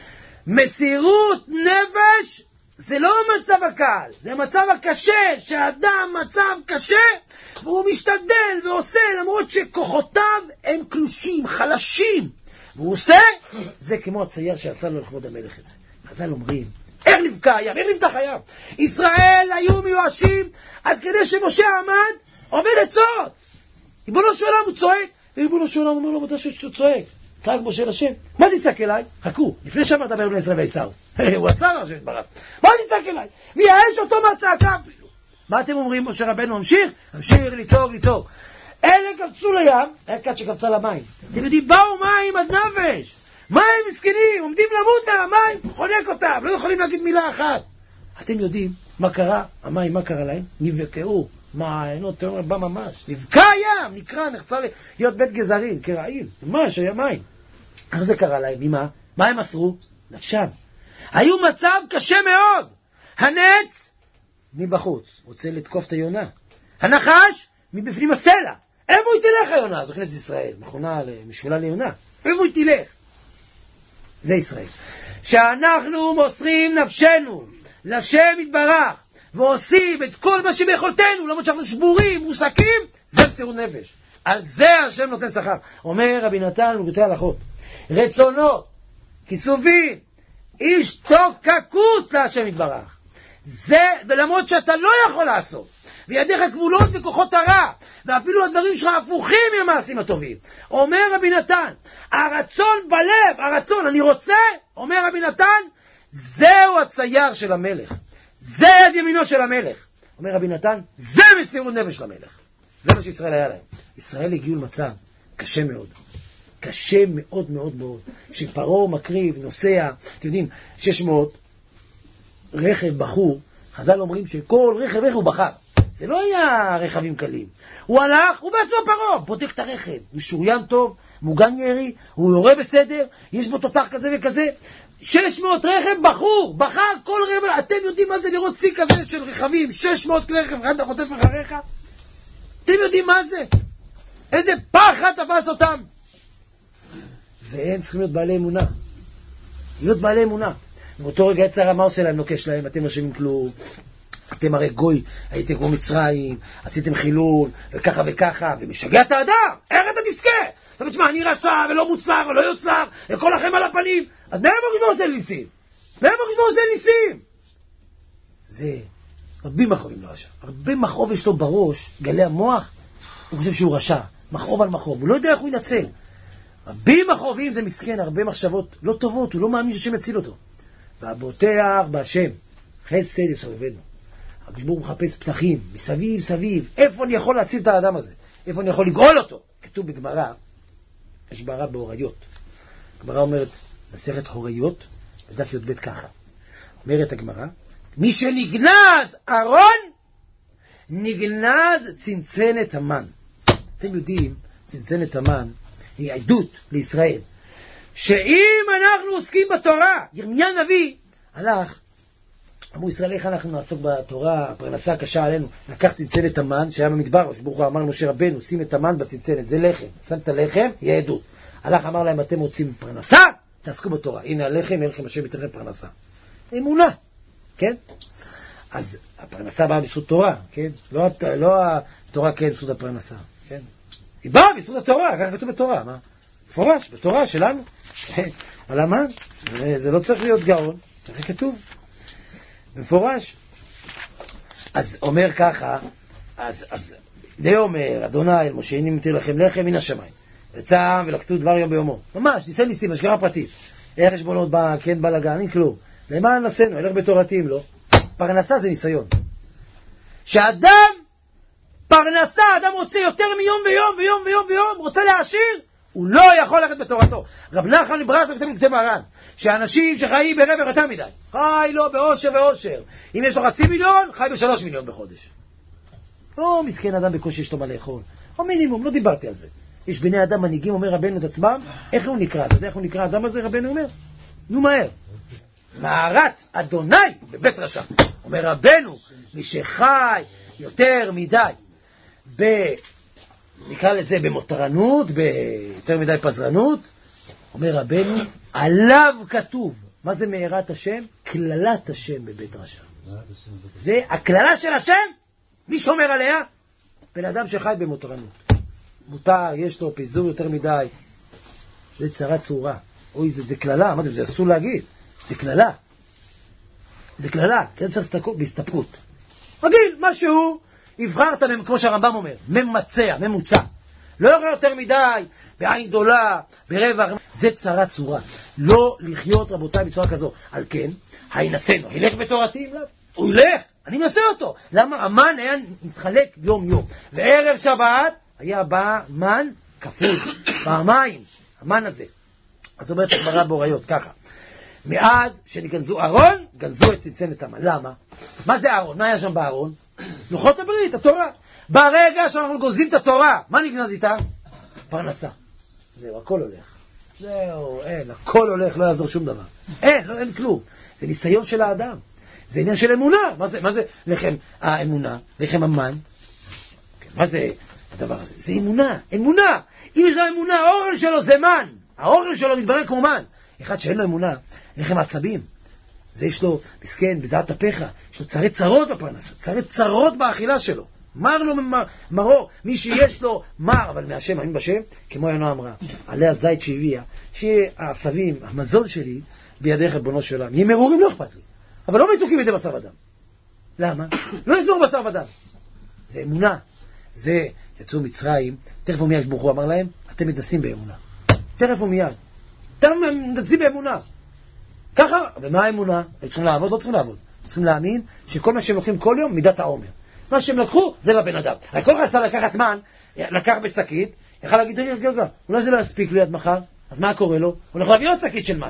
מסירות נפש זה לא המצב הקל, זה המצב הקשה, שהאדם מצב קשה, והוא משתדל ועושה, למרות שכוחותיו הם קלושים, חלשים, והוא עושה, זה כמו הצייר שעשה לו לכבוד המלך הזה. חז"ל אומרים, איך נבקע הים, איך נפתח הים? ישראל היו מיואשים עד כדי שמשה עמד עובד עצות. ריבונו של עולם הוא צועק, ריבונו של עולם אומר לו, מתי שהוא צועק? תרק משה לשם, מה תצעק אליי? חכו, לפני שאמרת דבר בני ישראל ויסעו. הוא עצר השם יתברך. מה תצעק אליי? ויעש אותו מהצעקה אפילו. מה אתם אומרים? משה רבנו ממשיך לצעוק. אלה קפצו לים, היה קט שקפצה למים. אתם יודעים, באו מים עד נפש. מים מסכנים, עומדים למות מהמים, חונק אותם, לא יכולים להגיד מילה אחת. אתם יודעים מה קרה? המים, מה קרה להם? נבקעו. מעיינות, בא ממש. נבקע ים, נקרא, נחצה להיות בית גזרים, כרעיל. ממש, היה מים. איך זה קרה להם? ממה? מה הם עשו? נפשם. היו מצב קשה מאוד. הנץ מבחוץ, רוצה לתקוף את היונה. הנחש מבפנים הסלע. איפה היא תלך היונה? זו כנסת ישראל, מכונה משולה ליונה. איפה היא תלך? זה ישראל. שאנחנו מוסרים נפשנו לשם יתברך, ועושים את כל מה שביכולתנו, למרות שאנחנו שבורים, מוסקים, זה מסירות נפש. על זה השם נותן שכר. אומר רבי נתן ובתי הלכות, רצונות, כיסובים, השתוקקות להשם יתברך. זה, ולמרות שאתה לא יכול לעשות, וידיך כבולות בכוחות הרע, ואפילו הדברים שלך הפוכים מהמעשים הטובים. אומר רבי נתן, הרצון בלב, הרצון, אני רוצה, אומר רבי נתן, זהו הצייר של המלך. זה יד ימינו של המלך. אומר רבי נתן, זה מסירות נפש למלך. זה מה שישראל היה להם. ישראל הגיעו למצב קשה מאוד. קשה מאוד מאוד מאוד. שפרעה מקריב, נוסע, אתם יודעים, 600 רכב בחור, חז"ל אומרים שכל רכב הוא בחר. זה לא היה רכבים קלים. הוא הלך, הוא בעצמו פרעה, בודק את הרכב. הוא שוריין טוב, מוגן ירי, הוא יורה בסדר, יש בו תותח כזה וכזה. 600 רכב בחר כל רכב. אתם יודעים מה זה לראות צי כזה של רכבים, 600 כלי רכב, אחד חוטף אחריך? אתם יודעים מה זה? איזה פחד תפס אותם. והם צריכים להיות בעלי אמונה. להיות בעלי אמונה. באותו רגע יצר מה עושה להם? נוקש להם, אתם לא שווים כלום. אתם הרי גוי, הייתם כמו מצרים, עשיתם חילול, וככה וככה, ומשגע את האדם. איך אתה תזכה? אתה אומר, תשמע, אני רשע ולא מוצלח ולא יוצלח, וכל לכם על הפנים. אז מאיפה גזבור עושה ניסים? מאיפה גזבור עושה ניסים? זה רבים מחרובים לרשע. הרבה מחרוב יש לו בראש, גלי המוח, הוא חושב שהוא רשע. מחרוב על מחרוב, הוא לא יודע איך הוא ינצל. רבים מחרובים זה מסכן, הרבה מחשבות לא טובות, הוא לא מאמין שהשם יציל אותו. והבוטח בהשם, חסד יסובבנו. הגשבור מחפש פתחים, מסביב, סביב. איפה אני יכול להציל את האדם הזה? איפה אני יכול לגאול אותו? כתוב בגמרא, יש גמרא בהוריות. הגמרא אומרת, מסכת הוריות, בדף י"ב ככה. אומרת הגמרא, מי שנגנז ארון, נגנז צנצנת המן. אתם יודעים, צנצנת המן היא עדות לישראל. שאם אנחנו עוסקים בתורה, ירמיה נביא הלך, אמרו ישראל, איך אנחנו נעסוק בתורה, הפרנסה הקשה עלינו, לקח צנצנת המן שהיה במדבר, ברוך הוא אמר למשה רבנו, שים את המן בצנצנת, זה לחם, שם את הלחם, יהיה עדות. הלך אמר להם, אתם רוצים פרנסה? תעסקו בתורה, הנה הלחם, הלחם השם יתכם פרנסה. אמונה, כן? אז הפרנסה באה בזכות תורה, כן? לא התורה כן בזכות הפרנסה, כן? היא באה בזכות התורה, ככה כתוב בתורה, מה? מפורש, בתורה שלנו. על המן, זה לא צריך להיות גאון, ככה כתוב. מפורש. אז אומר ככה, אז די אומר, אדוני אל משה, הנה מתיר לכם לחם מן השמיים, וצם ולקטו דבר יום ביומו. ממש, ניסי ניסים, השגרה פרטית. איך חשבונות בא, כן בלגן, אין כלום. למה נעשינו? הלך בתורתים, לא? פרנסה זה ניסיון. שאדם, פרנסה, אדם רוצה יותר מיום ויום ויום ויום ויום, רוצה להעשיר, הוא לא יכול ללכת בתורתו. רב נחמן מברסלב כותב מרן, שאנשים שחיים ברבע יותר מדי, חי לו באושר ואושר. אם יש לו 500,000, חי ב3 מיליון בחודש. לא מסכן אדם בקושי יש לו מה לאכול. או מינימום, לא דיברתי על זה. יש בני אדם מנהיגים, אומר רבנו את עצמם, איך הוא נקרא? אתה יודע איך הוא נקרא האדם הזה, רבנו אומר? נו מהר. מערת אדוני בבית רשע. אומר רבנו, מי שחי יותר מדי נקרא לזה במותרנות, ביותר מדי פזרנות, אומר רבנו, עליו כתוב. מה זה מארת השם? כללת השם בבית רשע. זה הכללה של השם? מי שומר עליה? בן אדם שחי במותרנות. מותר, יש לו פיזור יותר מדי. זה צרה צורה. אוי, זה כללה. מה זה אסור להגיד. זה כללה. זה כללה. כן צריך בהסתפקות. רגיל, משהו, יבחרת, כמו שהרמב"ם אומר, ממצע, ממוצע. לא יוכל יותר מדי, בעין גדולה, ברבע, זה צרה צורה. לא לחיות, רבותיי, בצורה כזו. על כן, הינסינו, ילך בתורתי אם לאו. הוא ילך, אני מנסה אותו. למה? המן היה מתחלק יום יום. וערב שבת היה בא מן כפול, פעמיים, המן הזה. אז אומרת הגמרא באוריות, ככה. מאז שנגנזו ארון, גנזו את צנצנת המן. למה? מה זה ארון? מה היה שם בארון? לוחות הברית, התורה. ברגע שאנחנו גוזים את התורה, מה נגנז איתה? פרנסה. זהו, הכל הולך. זהו, אין, הכל הולך, לא יעזור שום דבר. אין כלום. זה ניסיון של האדם. זה עניין של אמונה. מה זה לחם האמונה? לחם המן? מה זה הדבר הזה? זה אמונה. אמונה. אם יש לו אמונה, האוכל שלו זה מן. האוכל שלו מתברר כמו מן. אחד שאין לו אמונה, לחם העצבים. זה יש לו, מסכן, בזעת אפיך, יש לו צרי צרות בפרנסה, צרי צרות באכילה שלו. מר לו מרו, מי שיש לו מר, אבל מהשם, האמין בשם, כמו יונה אמרה, עלי הזית שהביאה, שיהיה העשבים, המזון שלי, בידיך ריבונו של עולם. יהיה מרורים, לא אכפת לי. אבל לא מתוקים ידי בשר ודם. למה? לא יסבור בשר ודם. זה אמונה. זה יצאו מצרים, תכף ומיד ברוך הוא אמר להם, אתם מתנסים באמונה. תכף ומיד. אתם מתנסים באמונה. ככה, ומה האמונה? צריכים לעבוד, לא צריכים לעבוד. צריכים להאמין שכל מה שהם לוקחים כל יום, מידת העומר. מה שהם לקחו, זה לבן אדם. כל אחד רצה לקחת מן, לקח בשקית, יכל להגיד, רגע, אולי זה לא יספיק לי עד מחר, אז מה קורה לו? הוא הולך להביא עוד שקית של מן.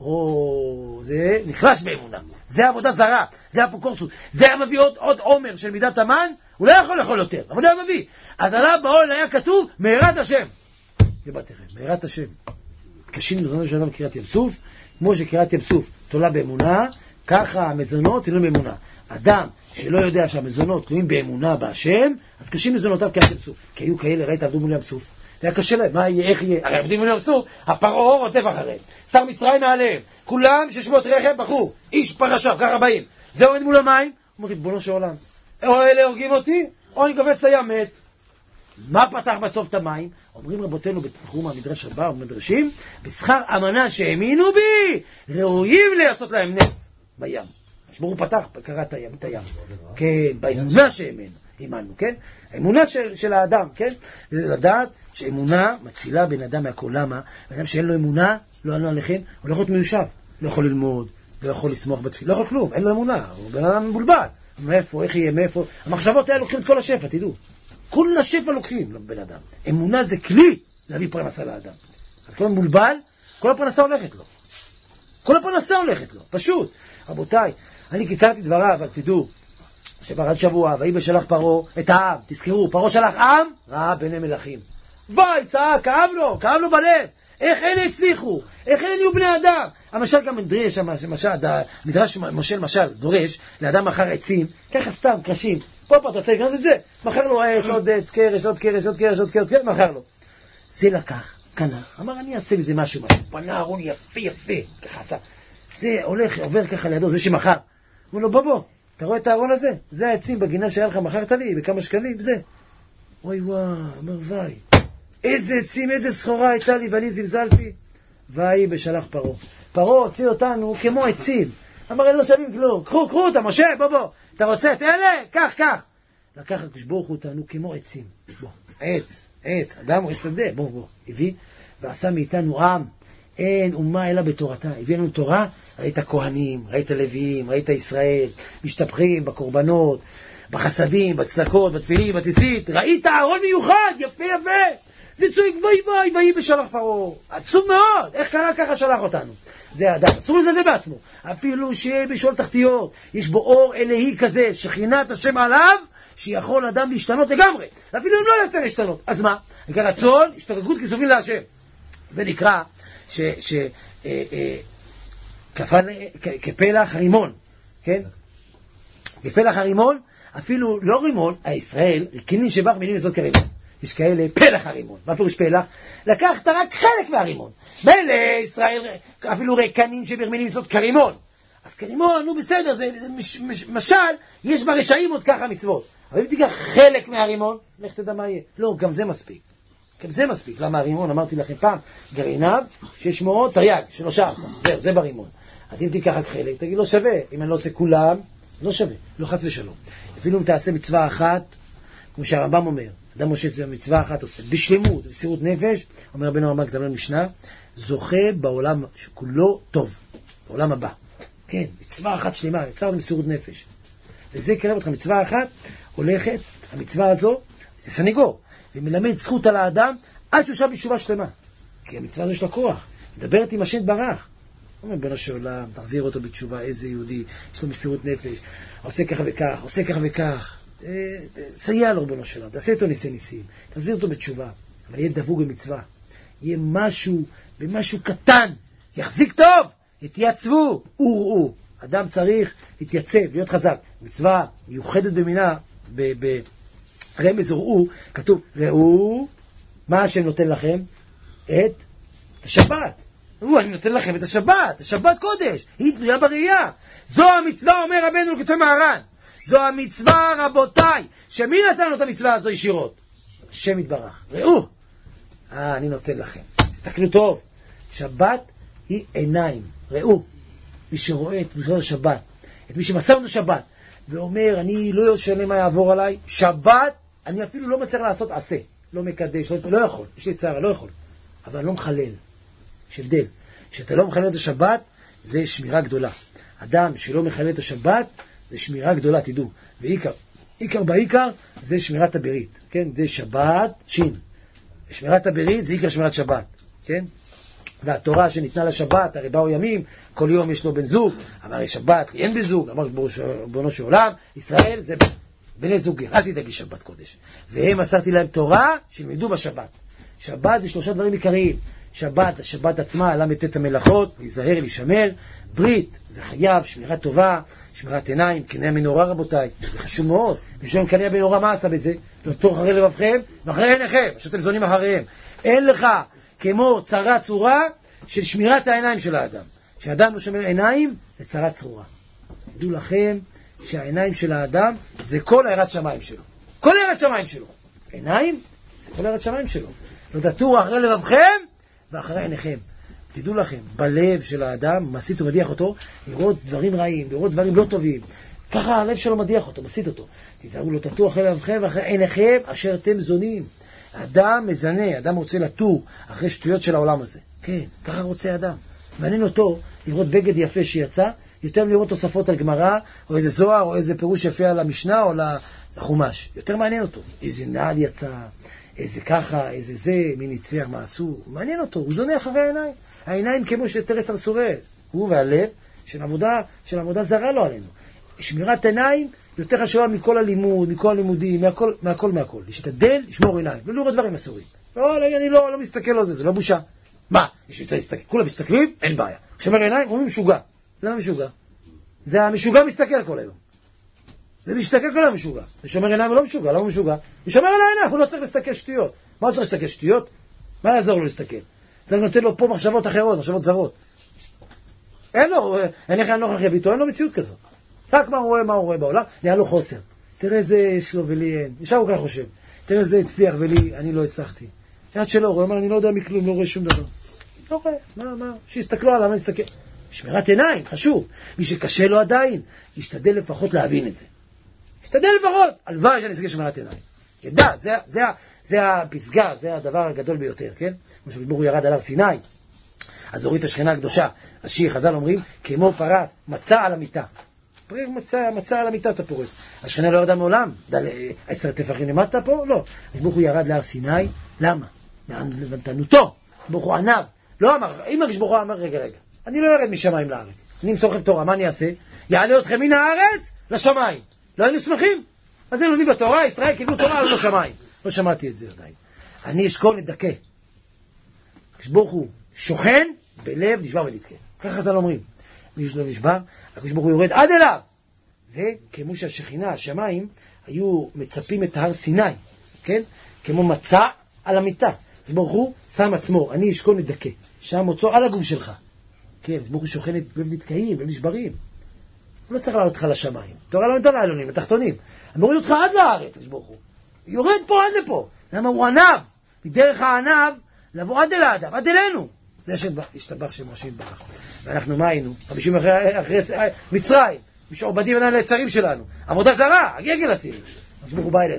זה נחלש באמונה. זה עבודה זרה, זה אפוקורסות. זה היה מביא עוד עומר של מידת המן, הוא לא יכול לאכול יותר, אבל הוא היה מביא. אז עליו בעול היה כתוב, מהרת השם. ובתכם, מהרת השם. קשים מזונות של אדם קריאת ים סוף, כמו שקריאת ים סוף תולה באמונה, ככה המזונות תלויים באמונה. אדם שלא יודע שהמזונות תלויים באמונה בהשם, אז קשים מזונותיו קריאת ים סוף. כי היו כאלה, ראית, עבדו מול ים סוף. היה קשה להם, מה יהיה, איך יהיה? הרי עבדים מול ים סוף, הפרעה רודף אחריהם. שר מצרים מעליהם. כולם 600 רכב בחור, איש פרשיו, ככה באים. זה עומד מול המים, אומר, ריבונו של עולם, או אלה הורגים אותי, או אני גובץ לים מת. מה פתח בסוף את המים? אומרים רבותינו בתחום המדרש הבא ומדרשים, בשכר אמנה שהאמינו בי, ראויים לעשות להם נס בים. שבור הוא פתח, קרא את הים. כן, באמונה שהאמנו, כן? האמונה של האדם, כן? זה לדעת שאמונה מצילה בן אדם מהכל. למה? בן אדם שאין לו אמונה, לא ענו עליכם, הוא לא יכול להיות מיושב, לא יכול ללמוד, לא יכול לסמוך בתפילה, לא יכול כלום, אין לו אמונה, הוא בן אדם מבולבל. מאיפה, איך יהיה, מאיפה? המחשבות האלה לוקחים את כל השפע, תדעו. כל השפע לוקחים לבן אדם. אמונה זה כלי להביא פרנסה לאדם. אז כל המבולבל, כל הפרנסה הולכת לו. כל הפרנסה הולכת לו, פשוט. רבותיי, אני קיצרתי דבריו, אבל תדעו, שברד שבוע, ויהי בשלח פרעה את העם. תזכרו, פרעה שלח עם, ראה בני מלכים. וואי, צעק, כאב לו בלב. איך אלה הצליחו? איך אלה נהיו בני אדם? המשל גם מדרש, מדרש מושל משל, דורש, לאדם מחר עצים, ככה סתם, קרשים. פה אתה רוצה לקנות את זה? מחר לו עץ, עוד עץ, קרש, עוד קרש, עוד קרש, עוד קרש, מחר לו. זה לקח, קנה, אמר אני אעשה בזה משהו, פנה ארון יפה, ככה עשה. זה הולך, עובר ככה לידו, זה שמחר. הוא לו, בוא, אתה רואה את הארון הזה? זה העצים בגינה שהיה לך, מחרת לי, בכמה שקלים, זה. וואי, אמר וואי, איזה עצים, איזה סחורה הייתה לי, ואני זלזלתי. ויהי בשלח פרעה. פרעה הוציא אותנו כמו עצים. אמר, הם לא שווים כלום. קחו אותה, משה, בוא. אתה רוצה את אלה? קח. לקח הקדוש ברוך הוא אותנו כמו עצים. בוא, עץ, אדם הוא עץ שדה, בוא. הביא ועשה מאיתנו עם. אין אומה אלא בתורתה. הביא לנו תורה, ראית כהנים, ראית לוויים, ראית ישראל, משתפכים בקורבנות, בחסדים, בצדקות, בתפילים, בציצית. ראית ארון מיוחד, יפה. זה צועק, ויהי בשלח פרעה. עצוב מאוד, איך קרה ככה שלח אותנו? זה האדם, אסור לזה בעצמו. אפילו שיהיה בשאול תחתיות, יש בו אור אלוהי כזה, שכינת השם עליו, שיכול אדם להשתנות לגמרי. אפילו אם לא יוצא להשתנות. אז מה? נקרא רצון, השתוקקות כיסופים להשם. זה נקרא כפלח הרימון, כן? כפלח הרימון, אפילו לא רימון, הישראל, כינים שבח מילים לזאת כרימון. יש כאלה פלח הרימון. מה פירוש פלח? לקחת רק חלק מהרימון. מילא ישראל, אפילו רקנים שברמינים לזאת כרימון. אז כרימון, נו בסדר, זה משל, יש ברשעים עוד ככה מצוות. אבל אם תיקח חלק מהרימון, לך תדע מה יהיה. לא, גם זה מספיק. למה הרימון, אמרתי לכם פעם, גרעיניו, 600 תרי"ג, 13, זה ברימון. אז אם תיקח רק חלק, תגיד לא שווה. אם אני לא עושה כולם, לא שווה, לא חס ושלום. אפילו אם תעשה מצווה אחת, כמו שהרמב"ם אומר, אדם משה זה מצווה אחת עושה, בשלמות, בסירות נפש, אומר רבנו הרמב"ם כתב במשנה, זוכה בעולם שכולו טוב, בעולם הבא. כן, מצווה אחת שלמה, מצווה בסירות נפש. וזה קרב אותך, מצווה אחת הולכת, המצווה הזו, זה סניגור, ומלמד זכות על האדם עד שהוא שם בתשובה שלמה. כי המצווה הזו יש לה כוח, מדברת עם השם ברח. אומר בנו של עולם, תחזיר אותו בתשובה, איזה יהודי, יש לו מסירות נפש, עושה ככה וכך, עושה ככה וכך. סייע לו בנו של עולם, תעשה אותו ניסים, תחזיר אותו בתשובה. אבל יהיה דבוק במצווה, יהיה משהו קטן, יחזיק טוב, יתייצבו, וראו. אדם צריך להתייצב, להיות חזק. מצווה מיוחדת במינה, ברמז ראו, כתוב, ראו, מה השם נותן לכם? את השבת. אני נותן לכם את השבת, השבת קודש, היא תלויה בראייה. זו המצווה, אומר רבנו כתוב מהר"ן. זו המצווה, רבותיי, שמי נתן לו את המצווה הזו ישירות? השם יתברך. ראו, אני נותן לכם. תסתכלו טוב, שבת היא עיניים. ראו, מי שרואה את מצוות השבת, את מי שמסר לנו שבת, ואומר, אני לא יושן מה יעבור עליי, שבת, אני אפילו לא מצליח לעשות עשה, לא מקדש, לא יכול, יש לי צער, לא יכול, אבל אני לא מחלל. יש הבדל. כשאתה לא מחלל את השבת, זה שמירה גדולה. אדם שלא מחלל את השבת, זה שמירה גדולה, תדעו. ועיקר בעיקר, זה שמירת הברית. כן? זה שבת, שין. שמירת הברית, זה עיקר שמירת שבת. כן? והתורה שניתנה לשבת, הרי באו ימים, כל יום יש לו בן זוג, אמר שבת, אין בזוג, אמר בונו של עולם, ישראל זה בני זוגים, אל תדאגי שבת קודש. והם מסרתי להם תורה, שילמדו בשבת. שבת זה 3 דברים עיקריים. השבת עצמה, למתת המלאכות, להיזהר, להישמר. ברית, זה חייב, שמירה טובה, שמירת עיניים, קנה המנורה רבותיי, זה חשוב מאוד. משום קנה המנורה מה עשה בזה? תור אחרי לבבכם, ואחרי עיניכם, שאתם זונים אחריהם. אין לך כמו צרה צורה של שמירת העיניים של האדם. כשאדם לא שומר עיניים, זה צרה צרורה. תדעו לכם שהעיניים של האדם זה כל הערת שמיים שלו. כל הערת שמיים שלו. עיניים זה כל הערת שמיים שלו. לא תתור אחרי לבבכם ואחרי עיניכם. תדעו לכם, בלב של האדם, מסית ומדיח אותו, לראות דברים רעים, לראות דברים לא טובים. ככה הלב שלו מדיח אותו, מסית אותו. תזהרו, לא תתור אחרי לבבכם ואחרי עיניכם אשר אתם זונים. אדם מזנה, אדם רוצה לתור אחרי שטויות של העולם הזה. כן, ככה רוצה אדם. מעניין אותו לראות בגד יפה שיצא, יותר לראות תוספות על גמרא, או איזה זוהר, או איזה פירוש יפה על המשנה, או לחומש. יותר מעניין אותו. איזה נעל יצא, איזה ככה, איזה זה, מי ניצח, מה עשו. מעניין אותו, הוא זונה אחרי העיניים. העיניים כמו שתרס ארסורי. הוא והלב של עבודה זרה לו עלינו. שמירת עיניים יותר חשובה מכל הלימוד, מכל הלימודים, מהכל. להשתדל, לשמור עיניים, ולא לראות דברים אסורים. אני לא מסתכל על זה, זה לא בושה. מה? יש מצא להסתכל, כולם מסתכלים, אין בעיה. שומר עיניים, אומרים משוגע. למה משוגע? זה המשוגע מסתכל כל היום. זה מסתכל כל היום משוגע. זה שומר עיניים ולא משוגע, למה משוגע? הוא שומר על העיניים, הוא לא צריך להסתכל שטויות. מה הוא צריך להסתכל שטויות? מה יעזור לו להסתכל? זה נותן לו פה מחשבות אחרות, מחשבות זרות. אין לו, אין לך נוכח יביטו, אין לו מציאות כזאת. רק מה הוא רואה בעולם, נהיה לו חוסר. תראה איזה יש לו ולי אין. ישר הוא כך חושב. תראה איזה הצליח ולי, אני לא הצלחתי. יד שלו, הוא אומר, אני לא יודע מכלום, לא רואה שום דבר. לא רואה, מה? שיסתכלו עליו, אני אסתכל. שמירת עיניים, חשוב. מי שקשה לו עדיין, ישתדל לפחות להבין את זה. ישתדל לפחות, הלוואי שאני אסתכל שמירת עיניים. ידע, זה הפסגה, זה הדבר הגדול ביותר, כן? כמו שבבור ירד על הר סיני, אז הוריד את השכינה הקדושה. השיר חז"ל אומרים, כמו פרס, מצא על המיטה. מצא על המיטה אתה פורס. השכינה לא ירדה מעולם. 10 טפחים למטה פה? לא. השבור הוא ירד להר סיני, למה? לבנתנותו. השבור הוא ענב. לא אמר, אם השבור הוא אמר, רגע. אני לא ירד משמיים לארץ. אני אמסור לכם תורה, מה אני אעשה? יעלה אתכם מן הארץ לשמיים. לא היינו שמחים? אז הם לומדים בתורה, ישראל קיבלו תורה על השמיים. לא שמעתי את זה עדיין. אני אשכול לדכא. כשברוך הוא שוכן בלב נשבר ולדכא. ככה חז"ל אומרים. מי שלא נשבר, כשברוך הוא יורד עד אליו. וכמו שהשכינה, השמיים, היו מצפים את הר סיני, כן? כמו מצע על המיטה. כשברוך הוא שם עצמו, אני אשכול לדכא. שם מוצאו על הגוף שלך. כן, כשברוך הוא שוכן בלב נתקעים, בלב נשברים. הוא לא צריך לעלות אותך לשמיים. תורה לא נתן לעלונים, התחתונים. אני מוריד אותך עד לארץ, כשברוך הוא. יורד פה עד לפה. למה הוא ענב? מדרך הענב לבוא עד אל האדם, עד אלינו. זה השתבח שם ראשי יתברך. ואנחנו מה היינו? 50 אחרי מצרים. משעובדים עלינו ליצרים שלנו. עבודה זרה, הגגל עשינו. כשברוך הוא בא אלינו.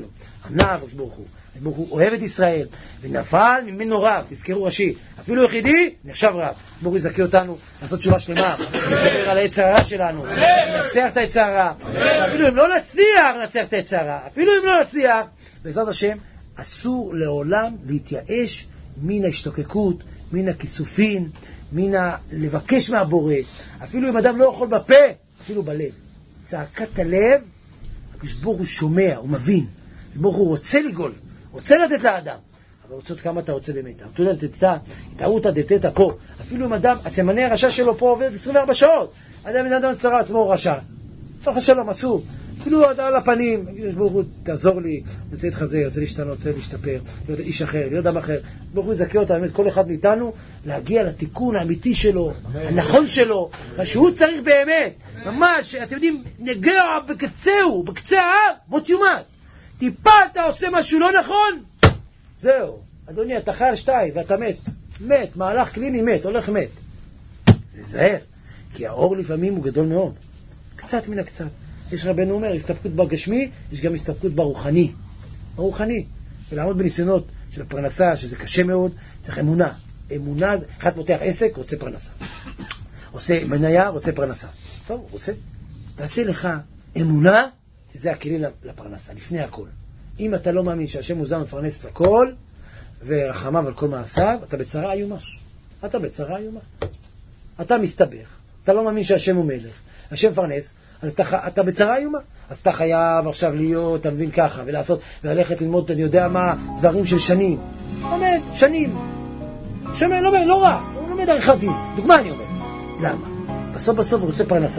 ענה הקדוש ברוך הוא אוהב את ישראל, ונפל ממנו רב, תזכרו רש"י, אפילו יחידי נחשב רב. ברוך הוא יזכה אותנו לעשות תשובה שלמה, לדבר על העץ הרע שלנו, לנצח את העץ הרע, אפילו אם לא נצליח לנצח את העץ הרע, אפילו אם לא נצליח, בעזרת השם, אסור לעולם להתייאש מן ההשתוקקות, מן הכיסופין, לבקש מהבורא, אפילו אם אדם לא יכול בפה, אפילו בלב. צעקת הלב, הקדוש ברוך הוא שומע, הוא מבין. הקדוש ברוך הוא רוצה לגאול, רוצה לתת לאדם. אבל רוצה כמה אתה רוצה באמת. אתה יודע, תתארות דתת פה. אפילו אם אדם, הסימני הרשע שלו פה עובד 24 שעות. אדם צרה עצמו רשע. תוך השלום, אסור. אפילו אדם על הפנים, הקדוש ברוך הוא תעזור לי, רוצה להתחזר, רוצה להשתנות, רוצה להשתפר, להיות איש אחר, להיות אדם אחר. ברוך הוא יזכה אותה, באמת, כל אחד מאיתנו, להגיע לתיקון האמיתי שלו, הנכון שלו, מה שהוא צריך באמת. ממש, אתם יודעים, נגע בקצהו, בקצה ההר, מות יומת. טיפה אתה עושה משהו לא נכון, זהו. אדוני, אתה חייל 2 ואתה מת. מת, מהלך קליני מת, הולך מת. זהר, כי האור לפעמים הוא גדול מאוד. קצת מן הקצת. יש רבנו אומר, הסתפקות בגשמי, יש גם הסתפקות ברוחני. ברוחני. ולעמוד בניסיונות של הפרנסה, שזה קשה מאוד, צריך אמונה. אמונה, אחד פותח עסק, רוצה פרנסה. עושה מניה, רוצה פרנסה. טוב, רוצה. תעשה לך אמונה, שזה הכלי לפרנסה, לפני הכל. אם אתה לא מאמין שהשם מוזר מפרנס את הכל, ורחמיו על כל מעשיו, אתה בצרה איומה. אתה בצרה איומה. אתה מסתבך. אתה לא מאמין שהשם הוא מלך. השם מפרנס, אז אתה בצרה איומה. אז אתה חייב עכשיו להיות, אתה מבין ככה, ולעשות, וללכת ללמוד, אני יודע מה, דברים של שנים. לומד, שנים. שומע, לא רע. הוא לומד עריכת דין. דוגמה אני אומר. למה? בסוף הוא רוצה פרנסה.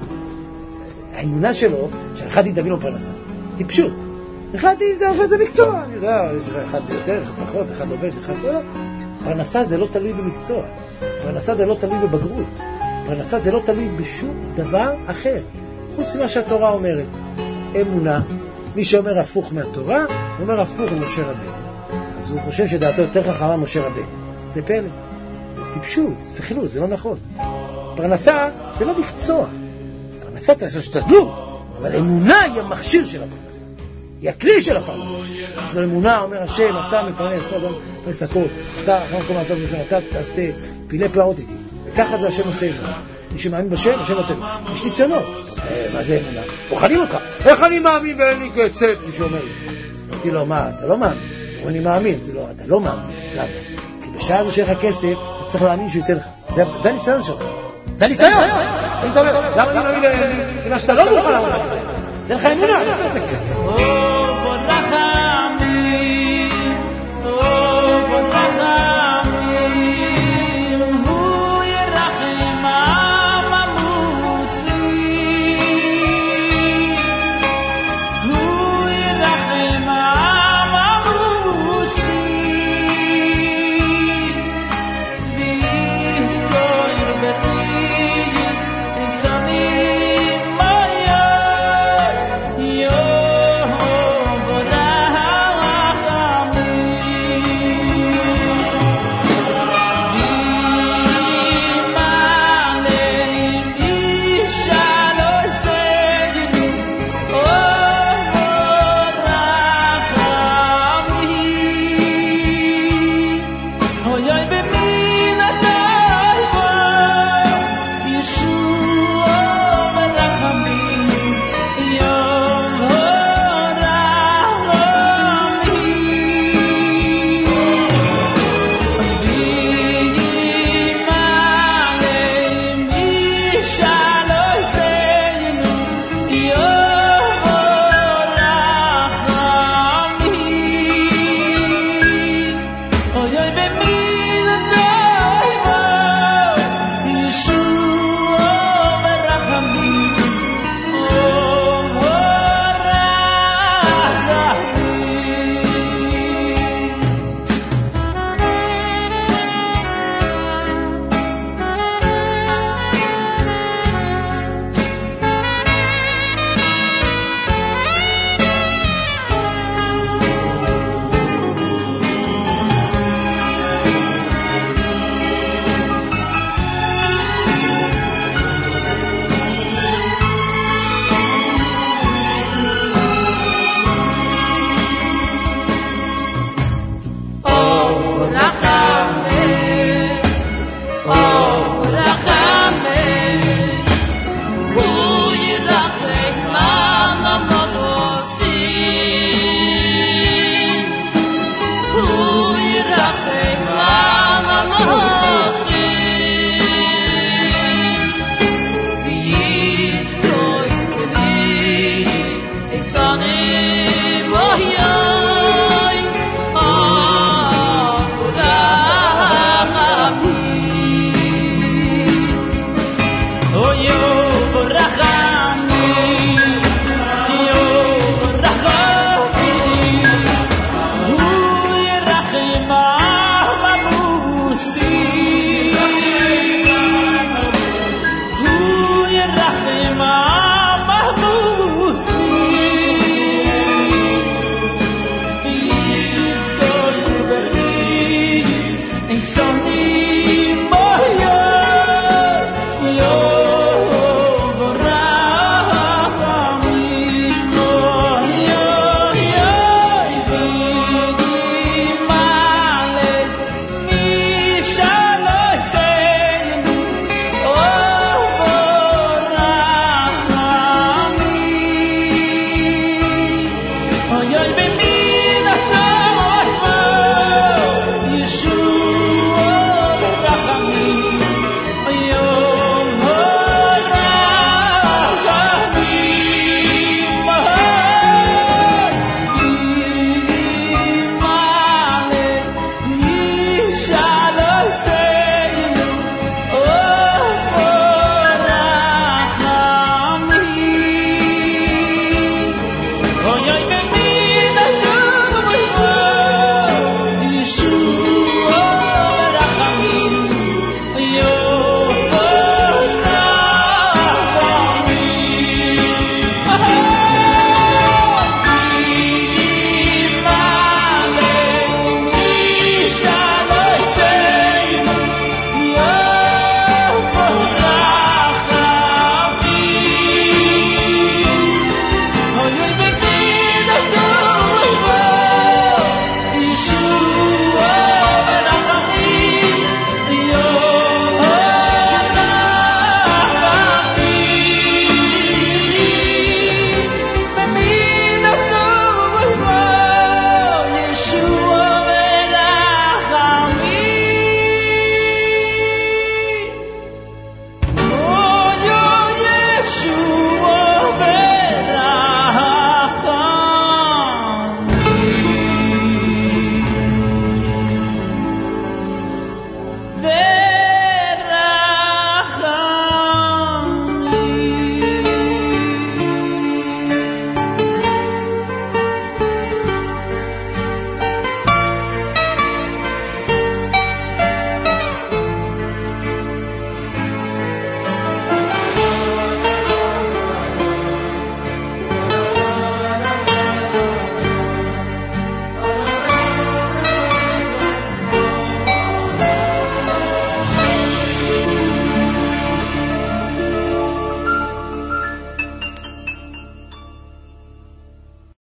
האמונה שלו, שעריכת דין תביא לו פרנסה. טיפשות. עריכת דין זה עובד, זה מקצוע. אני יודע, יש אחד יותר, אחד פחות, אחד עובד, אחד לא. פרנסה זה לא תלוי במקצוע. פרנסה זה לא תלוי בבגרות. פרנסה זה לא תלוי בשום דבר אחר. חוץ ממה שהתורה אומרת. אמונה. מי שאומר הפוך מהתורה, הוא אומר הפוך ממשה רבנו. אז הוא חושב שדעתו יותר חכמה ממשה רבנו. זה פלא. זה טיפשות, זה חילוץ, זה לא נכון. פרנסה זה לא מקצוע. פרנסה צריך שתדלו. אבל אמונה היא המכשיר של הפרנסה. היא הכלי של הפרנסה. אז אמונה אומר השם, אתה מפרנס, אתה מפרנס הכל. אתה אחר כל מעשה בשם, אתה תעשה פילי פלאות איתי. וככה זה השם עושה אמונה. מי שמאמין בשם, השם נותן. יש ניסיונות. מה זה אמונה? אוכלים אותך. איך אני מאמין ואין לי כסף? מי שאומר לי. אמרתי לו, מה? אתה לא מאמין. אני מאמין. אמרתי לו, אתה לא מאמין. למה? כי בשעה הזו שיש לך כסף, אתה צריך להאמין שהוא ייתן לך. זה הניסיון שלך. זה הניסיון. אם אתה אומר, למה אני מאמין למה שאתה לא מוכן לעמוד על זה? זה לך אמונה. Oh Yeshua